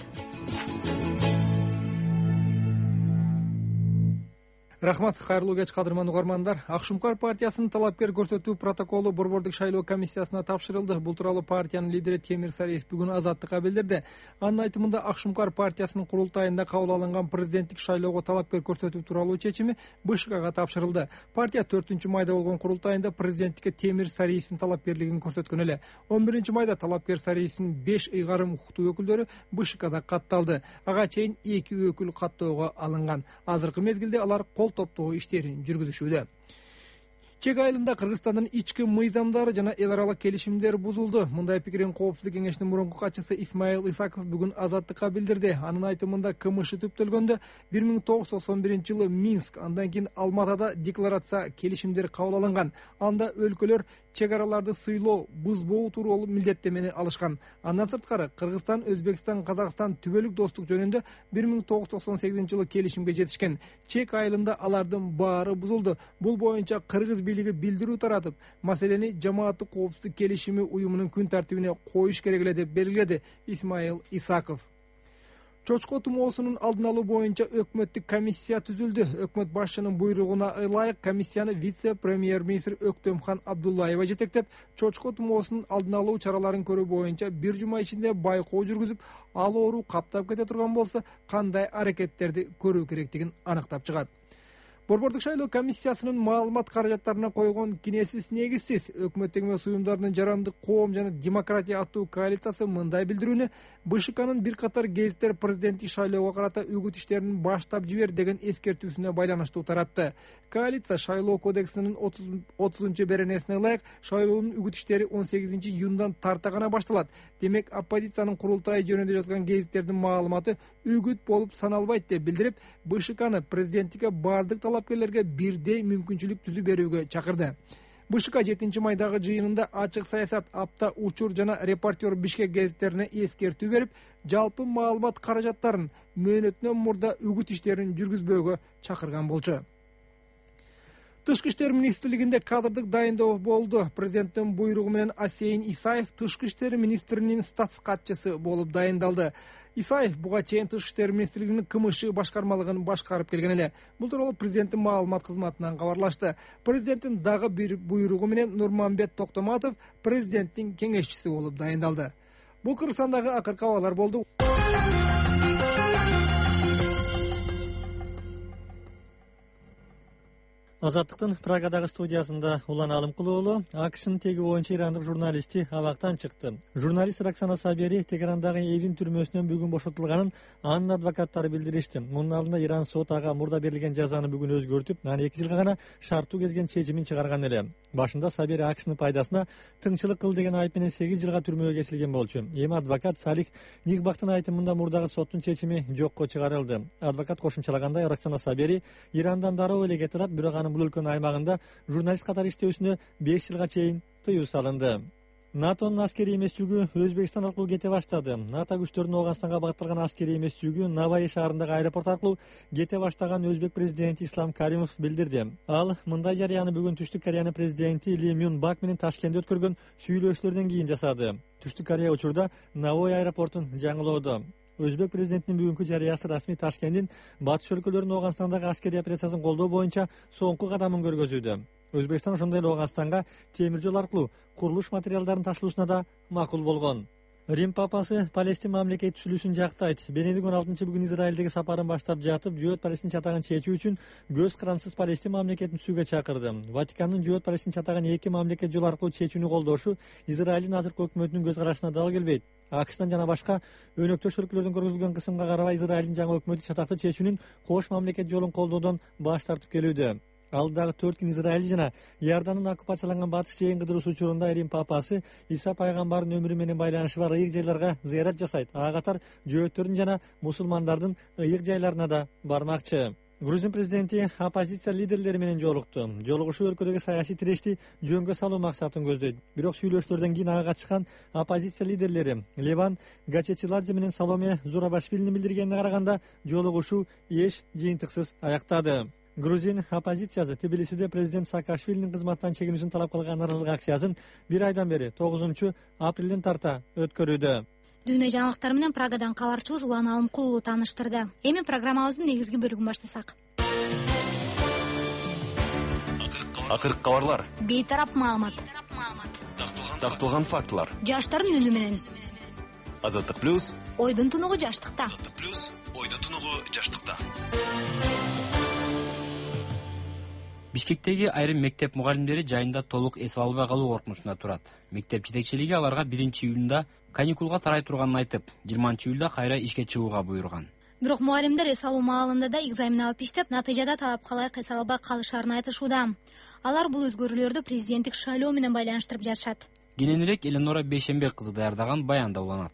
Рахмат, кайрылуу кеч кадырман угармандар. Акшумкар партиясынын талапкер көрсөтүү протоколу борбордук шайлоо комиссиясына тапшырылды. Бул тууралуу партиянын лидери Темир Сариев бүгүн Азаттыкка билдирди. Анын айтымында Акшумкар партиясынын курултайында кабыл алынган президенттик шайлоого талапкер көрсөтүү тууралуу чечими БШКга тапшырылды. Партия төртүнчү майда болгон курултайында президенттикке Темир Сариевдин талапкерлигин көрсөткөн эле. он биринчи майда талапкер Сариевдин беш ыйгарым укуктуу өкүлдөрү БШКда катталды. Ага чейин эки өкүл каттоого алынган. Азыркы мезгилде алар кол топтоо иштерин жүргүзүшүүдө. Чек айылында Кыргызстандын ички мыйзамдары жана эл аралык келишимдер бузулду. Мындай пикирин Коопсуздук кеңешинин мурунку катчысы Исмаил Исаков бүгүн Азаттыкка билдирди. Анын айтымында КМШ түптөлгөндө бир миң тогуз жүз токсон биринчи жылы Минск, андан кийин Алматада декларация келишимдер кабыл алынган. Анда өлкөлөр чек араларды сыйлоо, бузбоо тууралуу милдеттемени алышкан. Андан сырткары Кыргызстан, Өзбекстан, Казакстан түбөлүк достук жөнүндө бир миң тогуз жүз токсон сегизинчи жылы келишимге жетишкен. Чек айылында алардын баары бузулду. Бул боюнча Кыргыз бийлиги билдирүү таратып, маселени жамааттык коопсуздук келишими уюмунун күн тартибине коюш керек эле деп белгиледи Исмаил Исаков. Чочко тумоосунун алдын алуу боюнча өкмөттүк комиссия түзүлдү. Өкмөт башчынын буйругуна ылайык комиссияны вице-премьер-министр Өктөмхан Абдуллаева жетектеп, чочко тумоосунун алдын алуу чараларын көрүү боюнча бир жума ичинде байкоо жүргүзүп, ал оору каптап кете турган болсо, кандай аракеттерди көрүү керектигин аныктап чыгат. Борбордук шайлоо комиссиясынын маалымат каражаттарына койгон кинесиз негизсиз өкмөттүк эмес уюмдардын жарандык коом жана демократия аттуу коалициясы мындай билдирүүнү БШКнын бир катар гезиттер президенттик шайлоого карата үгүт иштерин баштап жибер деген эскертүүсүнө байланыштуу таратты. Коалиция шайлоо кодексинин отузунчу беренесине ылайык шайлоонун үгүт иштери он сегизинчи июндан тарта гана башталат. Демек, оппозициянын курултайы жөнүндө жазган гезиттердин маалыматы үгүт болуп саналбайт деп билдирип, БШКны президенттикке бардык талапкерлерге бирдей мүмкүнчүлүк түзүп берүүгө чакырды. БШК жетинчи майдагы жыйынында ачык саясат, апта учур жана репортер Бишкек гезиттерине эскертүү берип, жалпы маалымат каражаттарын мөөнөтүнөн мурда үгүт иштерин жүргүзбөөгө чакырган болчу. Тышкы иштер министрлигинде кадрдык дайындоо болду. Президенттин буйругу менен Асейин Исаев тышкы иштер министринин статс катчысы болуп дайындалды. Исаев буга чейин тышкы иштер министрлигинин КМШ башкармалыгын башкарып келген эле. Бул тууралуу президенттин маалымат кызматынан кабарлашты. Президенттин дагы бир буйругу менен Нурманбет Токтоматов президенттин кеңешчиси болуп дайындалды. Бул Кыргызстандагы акыркы абалар болду. Азаттыктын Прагадагы студиясында Улан Алымкулуулу АКШнын теги боюнча ирандык журналисти абактан чыкты. Журналист Роксана Сабери Тегерандагы Evin түрмөсүнөн бүгүн бошотулганын анын адвокаттары билдиришти. Мунун алдында Иран сот ага мурда берилген жазаны бүгүн өзгөртүп, анан эки жылга гана шарттуу кезген чечимин чыгарган эле. Башында Сабери АКШнын пайдасына тыңчылык кыл деген айып менен сегиз жылга түрмөгө кесилген болчу. Эми адвокат Салих Нигбактын айтымында мурдагы соттун чечими жокко чыгарылды. Адвокат кошумчалагандай Роксана Сабери Ирандан дароо эле кетип, бирок анын бул өлкөнүн аймагында журналист катары иштөөсүнө беш жылга чейин тыюу салынды. НАТОнун аскерий эмес жүгү Өзбекстан аркылуу кете баштады. НАТО күчтөрүнүн Ооганстанга багытталган аскерий эмес жүгү Наваи шаарындагы аэропорт аркылуу кете баштаган Өзбек президенти Ислам Каримов билдирди. Ал мындай жарыяны бүгүн Түштүк Кореянын президенти Ли Мюн Бак менен Ташкентте өткөргөн сүйлөшүүлөрдөн кийин жасады. Түштүк Корея учурда Наваи аэропортун жаңылоодо. Өзбек президентинин бүгүнкү жарыясы расмий Ташкенттин батыш өлкөлөрүнүн Ооганстандагы аскерий операциясын колдоо боюнча соңку кадамын көргөзүүдө. Өзбекстан ошондой эле Ооганстанга темир жол аркылуу курулуш материалдарын ташылуусуна да макул болгон. Рим папасы Палестин мамлекет түзүлүүсүн жактайт. Бенедикт он алтынчы бүгүн Израилдеги сапарын баштап жатып, Жөөт Палестин чатагын чечүү үчүн көз кырансыз Палестин мамлекетин түзүүгө чакырды. Ватикандын Жөөт Палестин чатагын эки мамлекет жол аркылуу чечүүнү колдошу Израилдин азыркы өкмөтүнүн көз карашына дал келбейт. АКШтан жана башка өнөктөш өлкөлөрдөн көргөзүлгөн кысымга карабай Израилдин жаңы өкмөтү чатакты чечүүнүн кош мамлекет жолун колдоодон баш тартып келүүдө. Алдагы төрт күн Израиль жана Иордандын оккупацияланган батыш жээн кыдыруусу учурунда Рим папасы Иса пайгамбардын өмүрү менен байланышы бар ыйык жайларга зыярат жасайт. Ага катар жөөттөрдүн жана мусулмандардын ыйык жайларына да бармакчы. Грузин президенти оппозиция лидерлери менен жолукту. Жолугушуу өлкөдөгү саясий тирешти жөнгө салуу максатын көздөйт. Бирок сүйлөшүүлөрдөн кийин ага катышкан оппозиция лидерлери Леван Гачечиладзе менен Саломе Зурабашвилинин билдиргенине караганда жолугушуу эч жыйынтыксыз аяктады. Грузин оппозициясы Тбилисиде президент Саакашвилинин кызматтан чегинүүсүн талап кылган нааразылык акциясын бир айдан бери тогузунчу апрелден тарта өткөрүүдө. Дүйнө жаңылыктары менен Прагадан кабарчыбыз Улан Алымкулуу тааныштырды. Эми программабыздын негизги бөлүгүн баштасак. Акыркы кабарлар. Бейтарап маалымат. Такталган фактылар. Жаштардын үнү менен. Азаттык плюс. Ойдун тунугу жаштыкта. Азаттык плюс. Ойдун тунугу жаштыкта. Бишкектеги айрым мектеп мугалимдери жайында толук эс албай калуу коркунучунда турат. Мектеп жетекчилиги аларга биринчи июлда каникулга тарай турганын айтып, жыйырманчы июлда кайра ишке чыгууга буйруган. Бирок мугалимдер эс алуу маалында да экзамен алып иштеп, натыйжада талапка ылайык эс албай калышаарын айтышууда. Алар бул өзгөрүүлөрдү президенттик шайлоо менен байланыштырып жатышат. Кененирээк Эленора Бейшембек кызы даярдаган баянда уланат.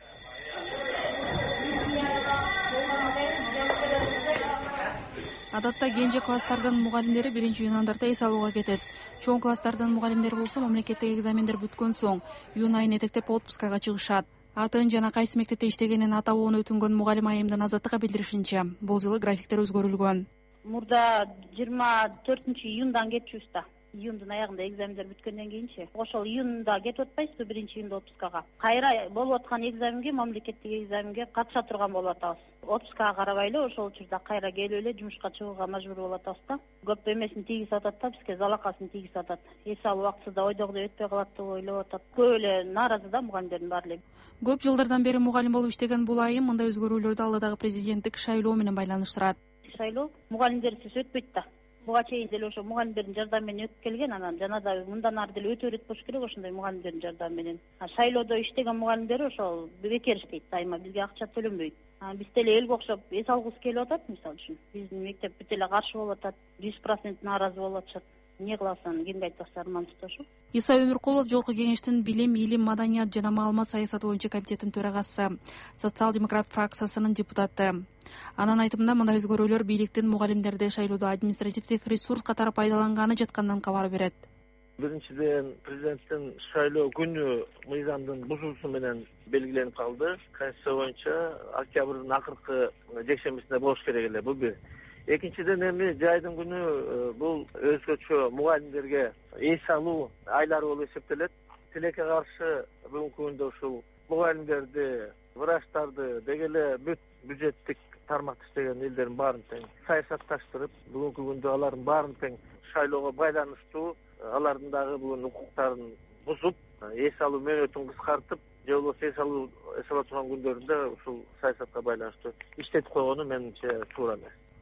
Адатта кенже класстардын мугалимдери биринчи июндарда эс алууга кетет. Чоң класстардын мугалимдери болсо мамлекеттик экзамендер бүткөн соң июнь айын этектеп отпускага чыгышат. Атын жана кайсы мектепте иштегенин атабоону өтүнгөн мугалим айымдын Азаттыкка билдиришинче, бул жылы графиктер өзгөрүлгөн. Мурда жыйырма төртүнчү июндан кетчүбүз да. Июндун аягында экзамендер бүткөндөн кийинчи. Ошол июнда кетип атпайсызбы биринчи июнда отпускага? Кайра болуп аткан экзаменге, мамлекеттик экзаменге катыша турган болуп атабыз. Отпускага карабай эле ошол учурда кайра келип эле жумушка чыгууга мажбур болуп атабыз да. Көп эмесин тийгизип атат да, бизге залакасын тийгизип атат. Эс алуу убактысында ойдогудай өтпөй калат деп ойлоп атат. Көп эле нааразы да мугалимдердин баары эле. Көп жылдардан бери мугалим болуп иштеген бул айым мындай өзгөрүүлөрдү алдыдагы президенттик шайлоо менен байланыштырат. Шайлоо мугалимдерсиз өтпөйт да. Буга чейин деле ошо мугалимдердин жардамы менен өтүп келген, анан жана да мындан ары деле өтө берет болуш керек ошондой мугалимдердин жардамы менен. Шайлоодо иштеген мугалимдер ошол бекер иштейт, айма бизге акча төлөнбөйт. Биз деле элге окшоп эс алгыбыз келип атат, мисалы үчүн. Биздин мектеп бүт эле каршы болуп атат, жүз процент нааразы болуп атышат. Эмне кылабыз аны, кимге айтпакчы арманыбызды ошо. Иса Өмүркулов жогорку кеңештин билим, илим, маданият жана маалымат саясаты боюнча комитетинин төрагасы, социал-демократ фракциясынын депутаты. Анын айтымында мындай өзгөрүүлөр бийликтин мугалимдерди шайлоодо административдик ресурс катары пайдаланганы жаткандан кабар берет. Биринчиден президенттин шайлоо күнү мыйзамдын бузуусу менен белгиленип калды. Конституция боюнча октябрдын акыркы жекшембисинде болуш керек эле, бул бир. Экинчиден эми жайдын күнү бул өзгөчө мугалимдерге эс алуу айлары болуп эсептелет. Тилекке каршы бүгүнкү күндө ушул мугалимдерди, врачтарды, деги эле бүт бюджеттик тармакта иштеген элдердин баарын тең саясатташтырып, бүгүнкү күндө алардын баарын тең шайлоого байланыштуу, алардын дагы бүгүн укуктарын бузуп, эс алуу мөөнөтүн кыскартып, же болбосо эс алуу эс ала турган күндөрүндө ушул саясатка байланыштуу иштетип койгону менимче туура эмес.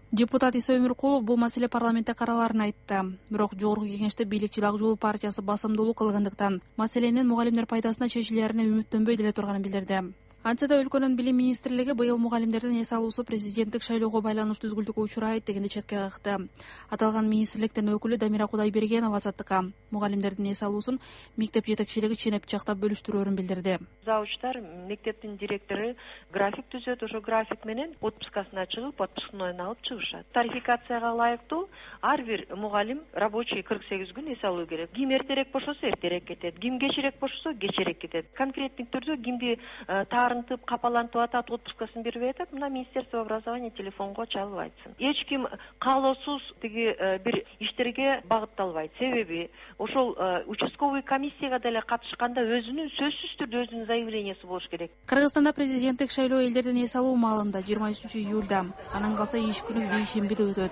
Депутат Иса Өмүркулов бул маселе парламентте караларын айтты. Бирок жогорку кеңеште бийликчил Ак жол партиясы басымдуулук кылгандыктан маселенин мугалимдер пайдасына чечилерине үмүттөнбөй деле турганын билдирди. Антса да өлкөнүн билим министрлиги быйыл мугалимдердин эс алуусу президенттик шайлоого байланыштуу үзгүлтүккө учурайт дегенди четке какты. Аталган министрликтин өкүлү Дамира Кудайбергенова Азаттыкка мугалимдердин эс алуусун мектеп жетекчилиги ченеп жактап бөлүштүрөөрүн билдирди. Заучтар мектептин директору график түзөт, ошо график менен отпускасына чыгып, отпускнойун алып чыгышат. Тарификацияга ылайыктуу ар бир мугалим рабочий кырк сегиз күн эс алуу керек. Ким эртерээк бошосо эртерээк кетет, ким кечирээк бошосо кечирээк кетет. Конкреттик түрдө кимди таарынтып, капалантып атат, отпускасын бербей атат, мына Министерство образования телефонго чалып айтсын. Эч ким каалоосуз тиги бир иштерге багытталбайт. Себеби ошол участковый комиссияга деле катышканда өзүнүн сөзсүз түрдө өзүнүн заявлениясы болуш керек. Кыргызстанда президенттик шайлоо элдердин эс алуу маалында жыйырма үчүнчү июлда, анан калса иш күнү бейшембиде өтөт.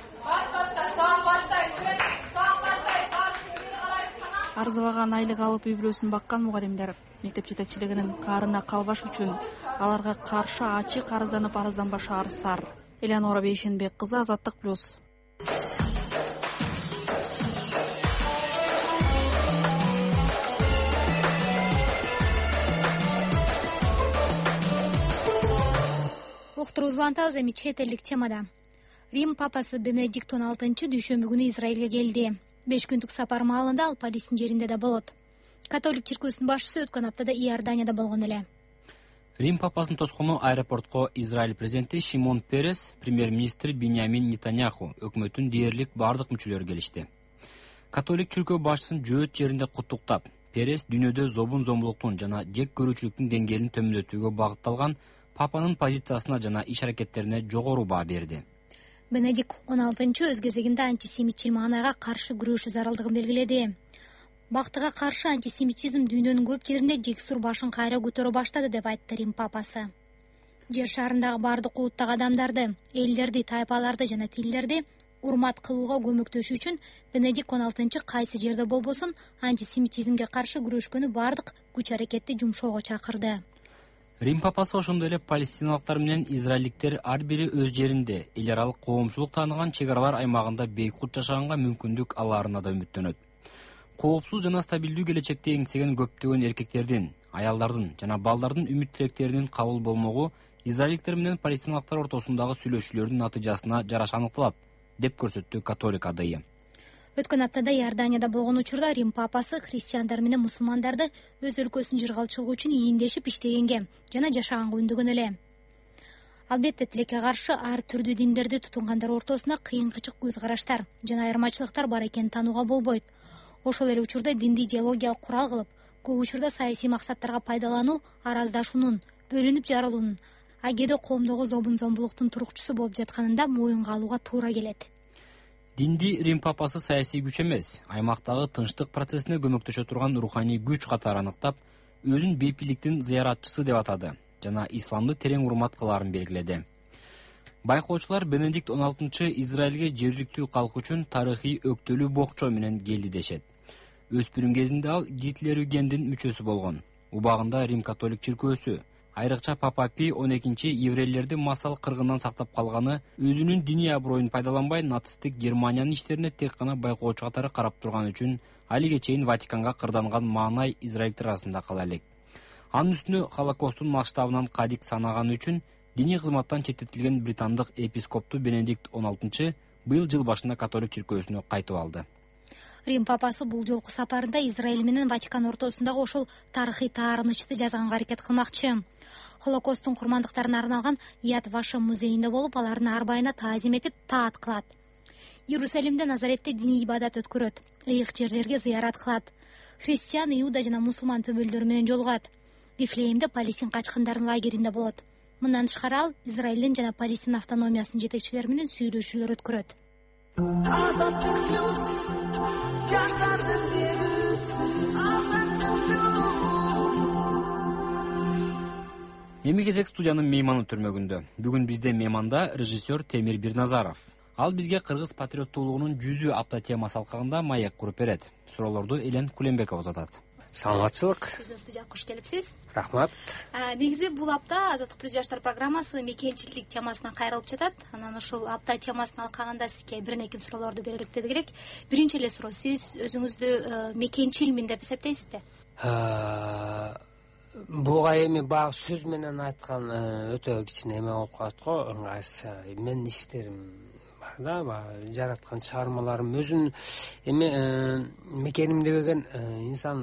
Арзыбаган айлык алып үй бүлөсүн баккан мугалимдер мектеп жетекчилигинин каарына калбаш үчүн аларга каршы ачык арызданып арызданбаш арсар. Элеонора Бейшенбек кызы, Азаттык плюс. Уктурубузду улантабыз, эми чет элдик темада. Рим папасы Бенедикт он алтынчы дүйшөмбү күнү Израилге келди. беш күндүк сапар маалында ал Палестин жеринде да болот. Католик чиркөөсүнүн башчысы өткөн аптада Иорданияда болгон эле. Рим папасынын тоскону аэропортко Израиль президенти Шимон Перес, премьер-министр Биньямин Нетаньяху, өкмөттүн дээрлик бардык мүчөлөрү келишти. Католик чиркөө башчысын жөөт жеринде куттуктап, Перес дүйнөдө зобун зомбулуктун жана жек көрүүчүлүктүн деңгээлин төмөндөтүүгө багытталган папанын позициясына жана иш аракеттерине жогору баа берди. Бенедикт он алтынчы өз кезегинде антисемитчил маанайга каршы күрөшүү зарылдыгын белгиледи. Бактыга каршы антисемитизм дүйнөнүн көп жеринде жексур башын кайра көтөрө баштады деп айтты Рим папасы. Жер шарындагы бардык улуттагы адамдарды, элдерди, тайпаларды жана тилдерди урмат кылууга көмөктөшүү үчүн Бенедикт он алтынчы кайсы жерде болбосун антисемитизмге каршы күрөшкөнү бардык күч аракетти жумшоого чакырды. Рим папасы ошондой эле палестиналыктар менен израилдиктер ар бири өз жеринде эл аралык коомчулук тааныган чек аралар аймагында бейкут жашаганга мүмкүндүк алаарына да үмүттөнөт. Коопсуз жана стабилдүү келечекти эңсеген көптөгөн эркектердин, аялдардын жана балдардын үмүт тилектеринин кабыл болмогу израилдиктер менен палестиналыктар ортосундагы сүйлөшүүлөрдүн натыйжасына жараша аныкталат, деп көрсөттү католик адайы. Өткөн аптада Иорданияда болгон учурда Рим папасы христиандар менен мусулмандарды өз өлкөсүн жыргалчылыгы үчүн ийиндешип иштегенге жана жашаганга үндөгөн эле. Албетте, тилекке каршы ар түрдүү диндерди тутунгандар ортосунда кыйын кычык көз караштар жана айырмачылыктар бар экенин таанууга болбойт. Ошол эле учурда динди идеологиялык курал кылып, көп учурда саясий максаттарга пайдалануу араздашуунун, бөлүнүп жарылуунун, агеде коомдогу зобун зомбулуктун турукчусу болуп жатканында моюнга алууга туура келет. Динди Рим папасы саясий күч эмес, аймактагы тынчтык процессине көмөктөшө турган руханий күч катары аныктап, өзүн бейпиликтин зыяратчысы деп атады жана исламды терең урмат кылаарын белгиледи. Байкоочулар Бенедикт он алтынчы Израилге жергиликтүү калк үчүн тарыхый өктөлүү бокчо менен келди дешет. Өспүрүм кезинде ал Гитлерюгендин мүчөсү болгон. Убагында Рим католик чиркөөсү, айрыкча Папа Пий он экинчи еврейлерди массалык кыргындан сактап калганы өзүнүн диний аброюн пайдаланбай нацисттик Германиянын иштерине тек гана байкоочу катары карап турган үчүн алиге чейин Ватиканга кырданган маанай израилдиктер арасында кала элек. Анын үстүнө Холокосттун масштабынан кадик санаганы үчүн диний кызматтан четтетилген британдык епископту Бенедикт он алтынчы быйыл жыл башында католик чиркөөсүнө кайтып алды. Рим папасы бул жолку сапарында Израиль менен Ватикан ортосундагы ошол тарыхый таарынычты жазганга аракет кылмакчы. Холокосттун курмандыктарына арналган Яд Вашем музейинде болуп, алардын арбайына таазим этип, таат кылат. Иерусалимде, Назаретте диний ибадат өткөрөт, ыйык жерлерге зыярат кылат. Христиан, иуда жана мусулман төбөлдөрү менен жолугат. Вифлеемде Палестин качкындардын лагеринде болот. Мындан тышкары ал Израилдин жана Палестин автономиясынын жетекчилери менен сүйлөшүүлөр өткөрөт. Эми кезек студиянын мейманы түрмөгүндө. Бүгүн бизде мейманда режиссер Темир Бирназаров. Ал бизге кыргыз патриоттуулугунун жүзү апта темасы алкагында маек куруп берет. Суроолорду Элен Кулембекова узатат. саламатчылык. Биздин студияга кош келипсиз. Рахмат. Негизи бул апта Азаттык плюс жаштар программасы мекенчилик темасына кайрылып жатат. Анан ушул апта темасын алкаганда сизге бир неке суроолорду бериликтедик элек. Биринчи эле суроо, сиз өзүңүздү мекенчилмин деп эсептейсизби? Буга эми баягы сөз менен айткан өтө кичине эме болуп калат го, ыңгайсыз. Менин иштерим бар да, баягы жараткан чыгармаларым өзүн эми мекеним дебеген инсан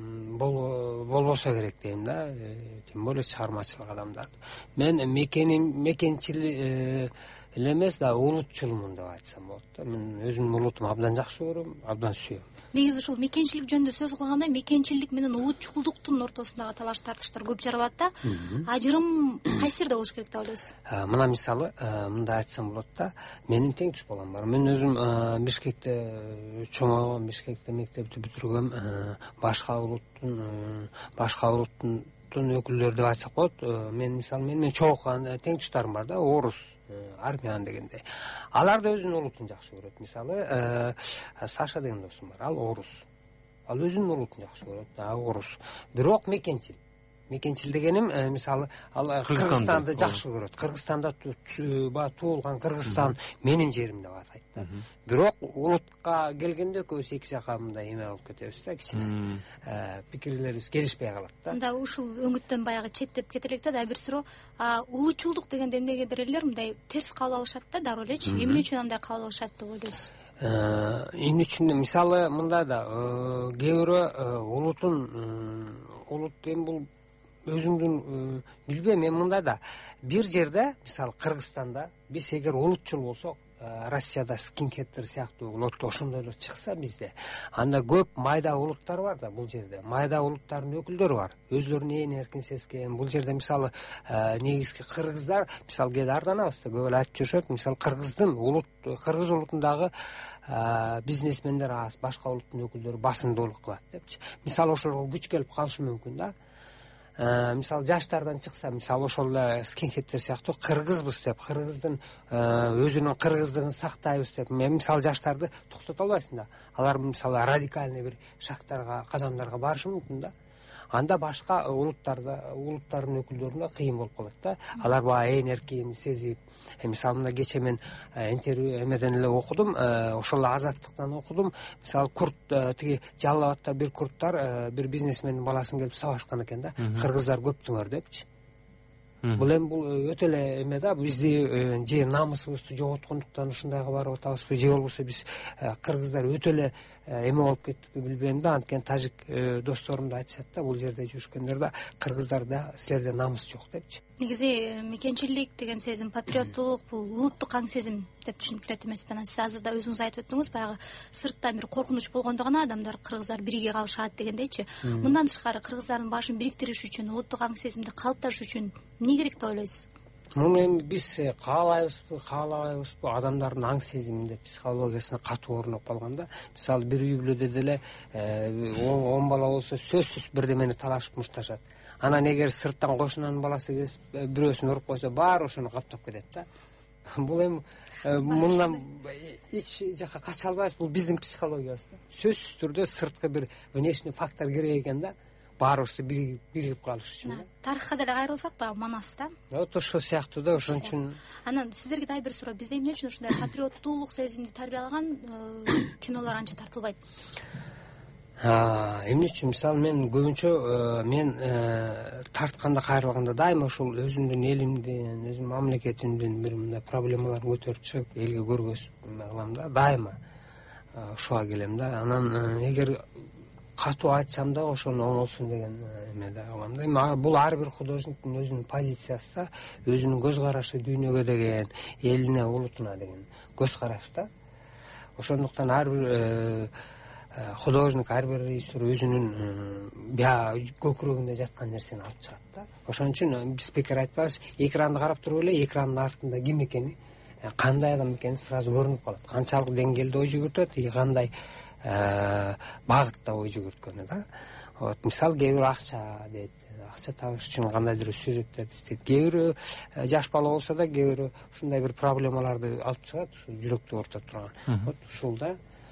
болбосо керек дейм да, тем более чыгармачылык адамдар. Мен мекеним мекенчил эле эмес да, улутчулмун деп айтсам болот да. Мен өзүмдүн улутумду абдан жакшы көрөм, абдан сүйөм. Негизи ушул мекенчилик жөнүндө сөз кылганда мекенчилик менен улутчулдуктун ортосундагы талаш тартыштар көп жаралат да. Ажырым кайсы жерде болуш керек деп ойлойсуз? Мына мисалы, мындай айтсам болот да. Менин теңчү балам бар. Мен өзүм Бишкекте чоңойгом, Бишкекте мектепти бүтүргөм. Башка улуттун, башка улуттун өкүлдөрү деп айтсак болот. Мен мисалы менин чогулган теңчүтарым бар да, орус, армян дегендей. Алар да өзүнүн улутун жакшы көрөт. Мисалы, Саша деген досум бар, ал орус. Ал өзүнүн улутун жакшы көрөт, а орус. Бирок мекенчил. Мекенчил дегеним, мисалы, ал Кыргызстанды жакшы көрөт. Кыргызстанда туулган Кыргызстан менин жерим деп атайт да. Бирок улутка келгенде көбүс эки жака мындай эме болуп кетебиз да, кичине. Пикирлерибиз келишпей калат да. Анда ушул өңүттөн баягы четтеп кетелек да, бир суроо. Улутчулдук дегенде эмнегедир элер мындай терс кабыл алышат да, дароо элечи. Эмне үчүн андай кабыл алышат деп ойлойсуз? Эмне үчүн? Мисалы, мындай да, кээ бирөө улутун улут эми бул өзүңдүн билбейм, мен мындай да, бир жерде, мисалы Кыргызстанда биз эгер улутчул болсок, Россияда скинхедтер сыяктуу улут ошондой эле чыкса бизде, анда көп майда улуттар бар да бул жерде. Майда улуттардын өкүлдөрү бар. Өзлөрүн ээн эркин сезген. Бул жерде мисалы негизги кыргыздар, мисалы кээде арданабызда көп эле айтып жүрүшөт, мисалы кыргыздын улут, кыргыз улутундагы бизнесмендер аз, башка улуттун өкүлдөрү басымдуулук кылат депчи. Мисалы ошолорго күч келип калышы мүмкүн да. Мисалы жаштардан чыкса, мисалы ошол эле скинхедтер сыяктуу кыргызбыз деп, кыргыздын өзүнүн кыргыздыгын сактайбыз деп, мен мисалы жаштарды токтото албайсың да. Алар мисалы радикальный бир шагтарга, кадамдарга барышы мүмкүн да. Анда башка улуттарда, улуттардын өкүлдөрүнө кыйын болуп калат да. Алар баягы ээн эркин сезип, мисалы мына кече мен интервью эмеден эле окудум, ошол Азаттыктан окудум. Мисалы курт тиги Жалал Абадта бир курттар бир бизнесмендин баласын келип сабашкан экен да. Кыргыздар көптүңөр депчи. Бул эми бул өтө эле эме да, бизди же намысыбызды жоготкондуктан ушундайга барып атабызбы, же болбосо биз кыргыздар өтө эле эме болуп кеттикпи билбейм да. Анткени тажик досторум да айтышат да, бул жерде жүрүшкөндөр да, кыргыздарда силерде намыс жок депчи. Негизи мекенчилик деген сезим, патриоттулук бул улуттук аң сезим деп түшүнүлөт эмеспи? Сиз азырда өзүңүз айтып өттүңүз, баягы сырттан бир коркунуч болгондугуна адамдар кыргыздар бирге калышат дегендейчи. Мындан тышкары кыргыздардын башын бириктириш үчүн, улуттук аң сезимди калыпташыш үчүн эмне керек деп ойлойсуз? Муну эми биз каалайбызбы, каалабайбызбы, адамдардын аң сезиминде, психологиясына катуу орноп калганда, мисалы бир үй бүлөдө деле он бала болсо сөзсүз бирдемени талашып мушташат. Анан эгер сырттан кошунанын баласы келип бирөөсүн уруп койсо, баары ошону каптап кетет да. Бул эми мындан эч жака кача албайбыз, бул биздин психологиябыз да. Сөзсүз түрдө сырткы бир внешний фактор керек экен да. Баарыбызды биригип калыш үчүн. Тарыхка деле кайрылсак, баягы Манас да. Вот ошол сыяктуу да, ошон үчүн. Анан сиздерге дагы бир суроо, бизде эмне үчүн ушундай патриоттуулук сезимди тарбиялаган кинолор анча тартылбайт? Эмне үчүн? Мисалы мен көбүнчө мен тартканда, кайрылганда дайыма ушул өзүмдүн элимдин, өзүмдүн мамлекетимдин бир мындай проблемаларын көтөрүп чыгып, элге көргөзүп кылам да, дайыма ошого келем да. Анан эгер катуу айтсам да ошону оңолсун деген эмеде калам да. Эми бул ар бир художниктин өзүнүн позициясы да, өзүнүн көз карашы дүйнөгө деген, элине, улутуна деген көз караш да. Ошондуктан ар бир художник, ар бир режиссер өзүнүн көкүрөгүндө жаткан нерсени алып чыгат да. Ошон үчүн биз бекер айтпайбыз, экранды карап туруп эле экрандын артында ким экени, кандай адам экени сразу көрүнүп калат. Канчалык деңгээлде ой жүгүртөт, кандай багытта ой жүгүрткөнү да. Вот мисалы кээ бирөө акча дейт, акча табыш үчүн кандайдыр сюжеттерди издейт. Кээ бирөө жаш бала болсо да, кээ бирөө ушундай бир проблемаларды алып чыгат, ушу жүрөктү ортото турган. Вот ушул да.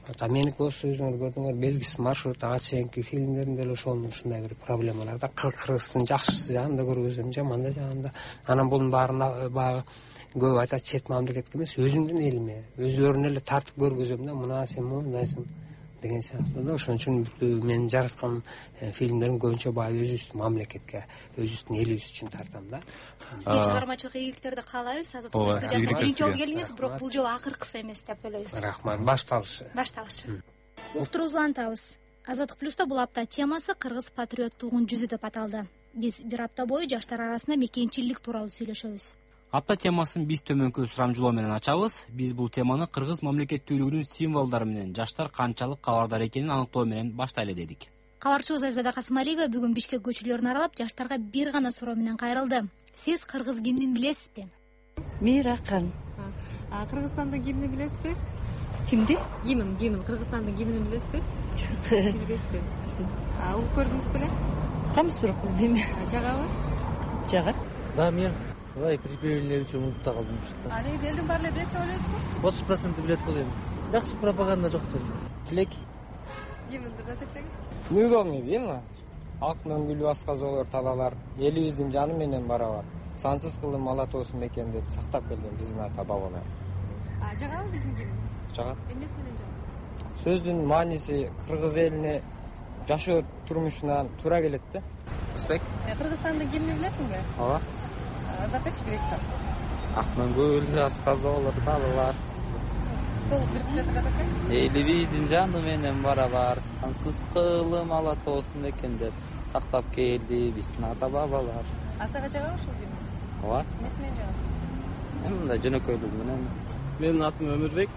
ата меники болсо өзүңөр көрдүңөр белгисиз маршрут ага чейинки фильмдеримде эле ошонун ушундай бир проблемалар да. Кыргыздын жакшысы жагын да көргөзөм, жаман да жагын да. Анан bunun баарына баягы көп айтат чет мамлекетке эмес, өзүмдүн элиме, өзлөрүнө эле тартып көргөзөм да, мына сен мындайсың деген сыяктуу да. Ошон үчүн менин жараткан фильмдерим көбүнчө баягы өзүбүздүн мамлекетке, өзүбүздүн элибиз үчүн тартам да. Сизге чыгармачылык ийгиликтерди каалайбыз. Азат студиясына биринчи жолу келдиңиз, бирок бул жолу акыркысы эмес деп ойлойбуз. Рахмат, башталышы. Башталышы. Уктуруубузду улантабыз. Азаттык плюста бул апта темасы кыргыз патриоттугунун жүзү деп аталды. Биз бир апта бою жаштар арасында мекенчилик тууралуу сүйлөшөбүз. Апта темасын биз төмөнкү сурамжылоо менен ачабыз. Биз бул теманы кыргыз мамлекеттүүлүгүнүн символдору менен жаштар канчалык кабардар экенин аныктоо менен баштайлы дедик. Кабарчыбыз Айзада Касымалиева бүгүн Бишкек көчөлөрүн аралап жаштарга бир гана суроо менен кайрылды. Сиз кыргыз гимнин билесизби? Миракан. А Кыргызстандын гимнин билесизби? Кимди? Гимн, гимн. Кыргызстандын гимнин билесизби? Билбейсизби? А угуп көрдүңүз беле? Камыс бирок билбейм. Жагабы? Жагат. Да, мен ой припевлер үчүн унутуп калдым ушта. А негизи элдин баары эле билет деп ойлойсузбу? отуз процент билет кыл эми. Жакшы пропаганда жоктур. Тилек. Гимнди айтсаңыз. Нидоңи дейм. Ак мөңгүлүү асказолор талалар элибиздин жаны менен барабар. Сансыз кылым ала тоосун мекен деп сактап келген биздин ата бабалар. А жагабы биздин гимн? Жагат. Эмнеси менен жагат? Сөздүн мааниси кыргыз элине жашоо турмушуна туура келет да. Успек. Кыргызстандын гимнин билесиңби? Ооба. Датачы билексиң. Ак мөңгүлүү асказолор талалар. Толук бир билет атасаң? Элибиздин жаны менен барабар, сансыз кылым ала тоосун экен деп сактап келди биздин ата бабалар. А сага жагабы ушул гимн? Ооба. Эмнеси менен жагат? Эми мындай жөнөкөйлүгү менен. Менин атым Өмүрбек.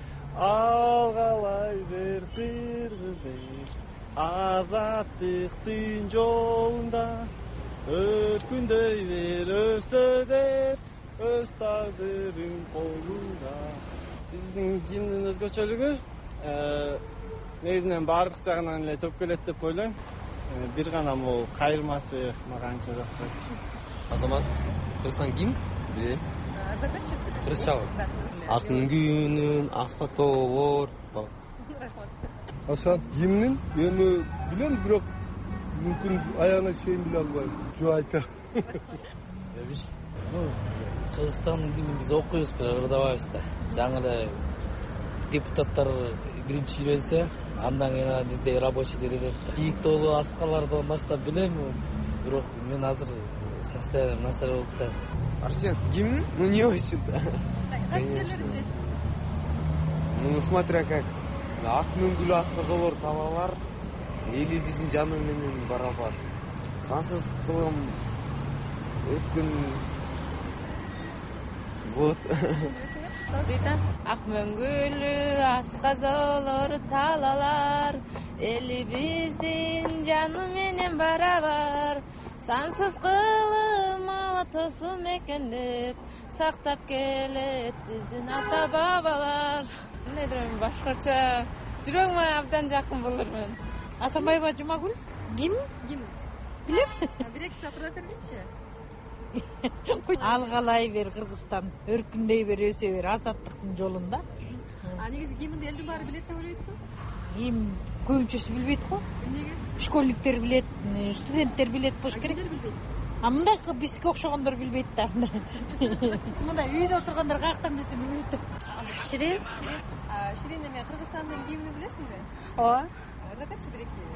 Алгалай бер кыргыз эл, азаттыктын жолунда өркүндөй бер, өсө бер, өз тагдырың колунда. Биздин гимндин өзгөчөлүгү негизинен баардык жагынан эле топ келет деп ойлойм. Бир гана могу кайырмасы мага анча жакпайт. Азамат, Кыргызстан гимн билем. Кыргызчабы? Алтын күнүн аска тоолор. Азат гимнин эми билем, бирок мүмкүн аягына чейин биле албайм. Жо айта. Эбиш. Кыргызстандын гимнин биз окуйбуз, бирок ырдабайбыз да. Жаңы эле депутаттар биринчи үйрөнсө, андан кийин бизде рабочийлер ирет. Ийик толуу аскалардан баштап билем, бирок мен азыр состоянием начар болуп да. Арсен, гимн? Ну не очень-то. Ну смотря как. Ак мөңгүлүү асказолор талалар элибиздин жаны менен барабар. Сансыз кылым өткөн вот. Ак мөңгүлүү асказолор талалар элибиздин жаны менен барабар. Сансыз кылым ала тоосун мекендеп сактап келет биздин ата бабалар. Эмне дейм, башкача жүрөгүмө абдан жакын болор мен. Асанбаева Жумагүл? Гимн? Гимн. Билем. Бир эки сапырда бергизчи. Алгалай бер Кыргызстан, өркүндөй бер, өсө бер, азаттыктын жолунда. А негизи гимнди элдин баары билет деп ойлойсузбу? Гимн көбүнчөсү билбейт го. Эмнеге? Школьниктер билет, студенттер билет болуш керек. А мындай бизге окшогондор билбейт да. Мындай үйдө отургандар каяктан билсе билбейт. Ширин? А Ширин, эме Кыргызстандын гимнин билесиңби? Ооба. Ырдатачы бир эки.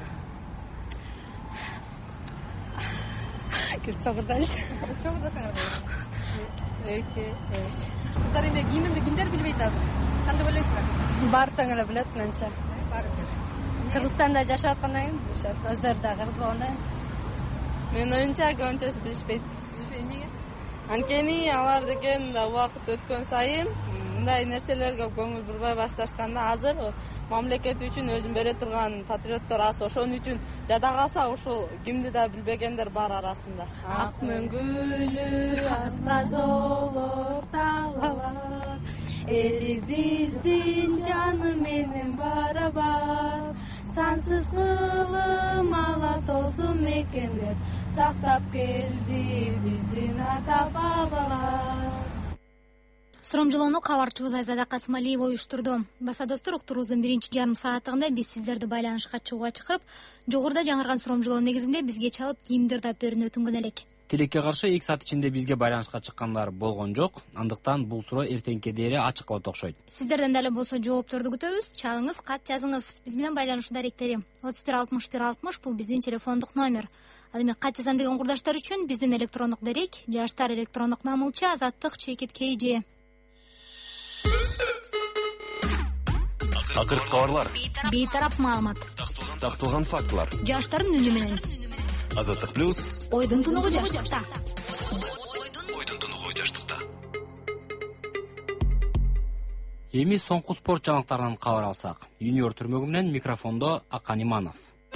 Чогурдайсыз. Чогурдасаңар болот. Эки, эч. Кыздар, эме гимнди кимдер билбейт азыр? Кандай ойлойсуңар? Баардыгы эле билет менче. Баары бир. Кыргызстанда жашап аткандан кийин билишет. Өздөрү да кыргыз болгондон кийин. Менин оюмча көбүнчөсү билишпейт. Эмнеге? Анткени алар деген убакыт өткөн сайын мындай нерселерге көңүл бурбай башташканда азыр мамлекет үчүн өзүн бере турган патриоттор аз. Ошон үчүн жада калса ушул гимнди да билбегендер бар арасында. Ак мөңгүлүү асказолор талалар элибиздин жаны менен барабар. Сансыз кылым ала тоосун мекендеп сактап келди биздин ата бабалар. суромжолоону кабарчыбыз Айзада Касымалиева уюштурду. Баса достор, уктуруубуздун биринчи жарым саатыгында биз сиздерди байланышка чыгууга чакырып, жогоруда жаңырган суромжолоо негизинде бизге чалып кийимди ырдап берүүнү өтүнгөн элек. Тилекке каршы эки саат ичинде бизге байланышка чыккандар болгон жок. Андыктан бул суроо эртеңки дээре ачык калат окшойт. Сиздерден дагы болсо жоопторду күтөбүз. Чалыңыз, кат жазыңыз. Биз менен байланышуу даректери отуз бир алтымыш бир алтымыш бул биздин телефондук номер. Ал эми кат жазам деген курдаштар үчүн биздин электрондук дарек жаштар электрондук мамылчы азаттык чекит kg. Акыркы кабарлар. Бейтарап маалымат. Такталган фактылар. Жаштардын үнү менен. Азаттык плюс. Ойдун тунугу жаштыкта. Ойдун тунугу жаштыкта. Эми соңку спорт жаңылыктарынан кабар алсак. Юниор түрмөгү менен микрофондо Акан Иманов.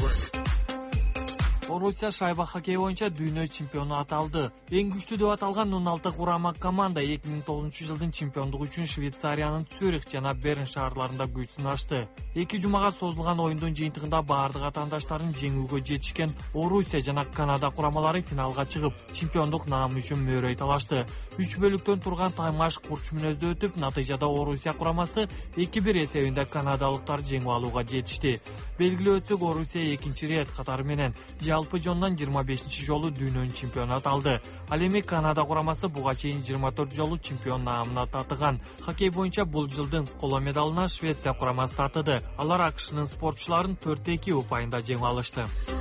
Орусия шайба хоккей боюнча дүйнө чемпиону аталды. Эң күчтүү деп аталган он алты курама команда эки миң тогузунчу жылдын чемпиондугу үчүн Швейцариянын Цюрих жана Берн шаарларында күч сынашты. Эки жумага созулган оюндун жыйынтыгында баардык атаандаштарын жеңүүгө жетишкен Орусия жана Канада курамалары финалга чыгып, чемпиондук наамы үчүн мөөрөй талашты. үч бөлүктөн турган таймаш курч мүнөздө өтүп, натыйжада Орусия курамасы эки бир эсебинде канадалыктар жеңип алууга жетишти. Белгилеп өтсөк, Орусия экинчи рет катары менен жалпы жондан жыйырма бешинчи жолу дүйнөнүн чемпиону аталды. Ал эми Канада курамасы буга чейин жыйырма төрт жолу чемпион наамына татыган. Хоккей боюнча бул жылдын коло медалына Швеция курамасы татыды. Алар АКШнын спортчуларын төрт эки упайында жеңип алышты.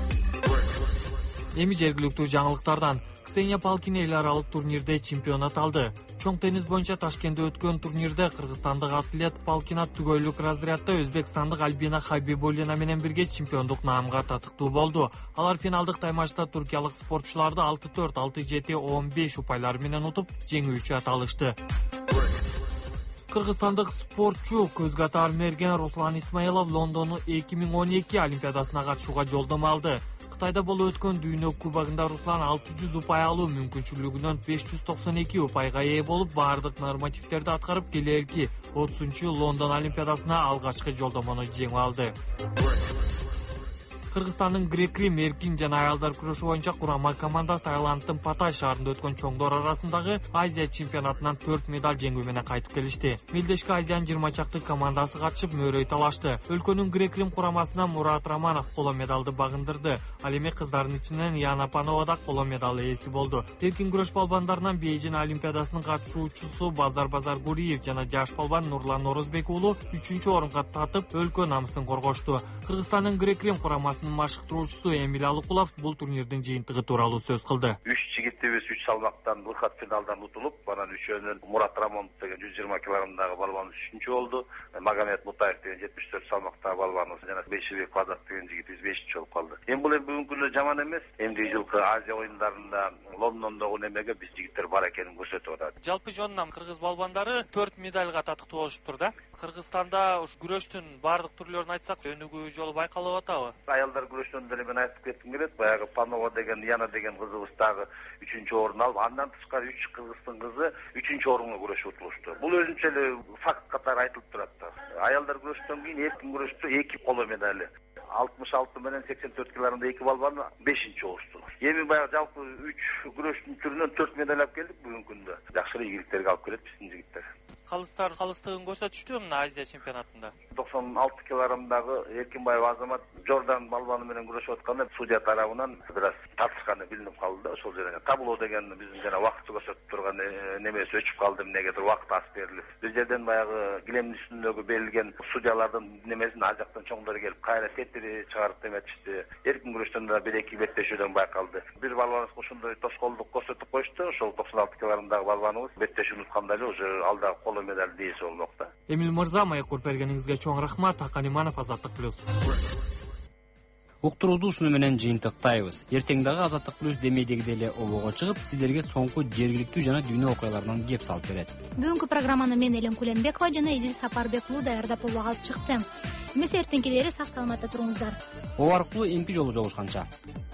Эми жергиликтүү жаңылыктардан Ксения Палкина эл аралык турнирде чемпион аталды. Чоң теннис боюнча Ташкентте өткөн турнирде кыргызстандык атлет Палкина түгөйлүк разрядда өзбекстандык Альбина Хабибуллина менен бирге чемпиондук наамга татыктуу болду. Алар финалдык таймашта туркиялык спортчуларды алты төрт, алты жети, он беш упайлар менен утуп, жеңүүчү аталышты. Кыргызстандык спортчу көз катар мерген Руслан Исмаилов Лондону эки миң он эки Олимпиадасына катышууга жолдомо алды. Кытайда болуп өткөн дүйнө кубогунда Руслан алты жүз упай алуу мүмкүнчүлүгүнөн беш жүз токсон эки упайга ээ болуп, баардык нормативдерди аткарып, келерки отузунчу Лондон Олимпиадасына алгачкы жолдомону жеңип алды. Кыргызстандын грек-рим эркин жана аялдар күрөшү боюнча курама команда Таиланддын Паттай шаарында өткөн чоңдор арасындагы Азия чемпионатынан төрт медаль жеңүү менен кайтып келишти. Мелдешке Азиянын жыйырма чакты командасы катышып мөөрөй талашты. Өлкөнүн грек-рим курамасына Мурат Романов коло медалды багындырды. Ал эми кыздардын ичинен Яна Панова да коло медаль ээси болду. Эркин күрөш балбандарынан Бейжин Олимпиадасынын катышуучусу Базар Базар Гуриев жана жаш балбан Нурлан Норозбек уулу үчүнчү орунга татып, өлкө намысын коргошту. Кыргызстандын грек-рим курамасы машыктыруучусу Эмиль Алыкулов бул турнирдин жыйынтыгы тууралуу сөз кылды. Үч жигитибиз үч салмактан выход финалдан утулуп, анан үчөөнүн Мурат Рамонов деген жүз жыйырма килограммдагы балбаныбыз үчүнчү болду. Магомед Мутаев деген жетимиш төрт салмактагы балбаныбыз жана Бейшибек Квадрат деген жигитибиз бешинчи болуп калды. Эми бул эми бүгүнкү күнү жаман эмес. Эмдиги жылкы Азия оюндарында Лондондогу немеге биз жигиттер бар экенин көрсөтүп атат. Жалпы жонунан кыргыз балбандары төрт медальга татыктуу болушуптур да. Кыргызстанда ушу күрөштүн баардык түрлөрүн айтсак, өнүгүү жолу байкалып атабы? Аялдар күрөшүнөн деле мен айтып кетким келет. Баягы Панова деген, Яна деген кызыбыз дагы үчүнчү орун алып, андан тышкары үч кыргыздын кызы үчүнчү орунга күрөшүп утулушту. Бул өзүнчө эле факт катары айтылып турат да. Аялдар күрөштөн кийин эркин күрөштө эки коло медали. алтымыш алты менен сексен төрт килограммда эки балбан бешинчи болушту. Эми баягы жалпы үч күрөштүн түрүнөн төрт медаль алып келдик бүгүнкү күндө. Жакшы ийгиликтерге алып келет биздин жигиттер. Калыстар калыстыгын көрсөтүштү мына Азия чемпионатында. токсон алты килограммдагы Эркинбаев Азамат Жордан балбаны менен күрөшүп атканда судья тарабынан бир аз тартышканы билинип калды. Ошол жерде табло деген биздин жана убакытты көрсөтүп турган немеси өчүп калды, эмнегедир убакыт аз берилип. Бул жерден баягы килемдин үстүндөгү берилген судьялардын немесин ал жактан чоңдор келип кайра тетири чыгарып деметишти. Эркин күрөштөн да бир эки беттешүүдөн байкалды. Бир балбаныбыз ушундай тоскоолдук көрсөтүп коюшту. Ошол токсон алты килограммдагы балбаныбыз беттешүүнү утканда эле уже алда коло медаль дээси болмокта. Эмил Мырза, маек бергениңизге чоң рахмат. Акан Иманов, Азаттык плюс. Уктуруубузду ушуну менен жыйынтыктайбыз. Эртең дагы Азаттык плюс демейдегидей эле обого чыгып, сиздерге соңку жергиликтүү жана дүйнө окуяларынан кеп салып берет. Бүгүнкү программаны мен Элен Куленбекова жана Эдил Сапарбек уулу даярдап обого алып чыкты. Эмесе эртеңкилери сак саламатта туруңуздар. Об аркылуу эмки жолу жолугушканча.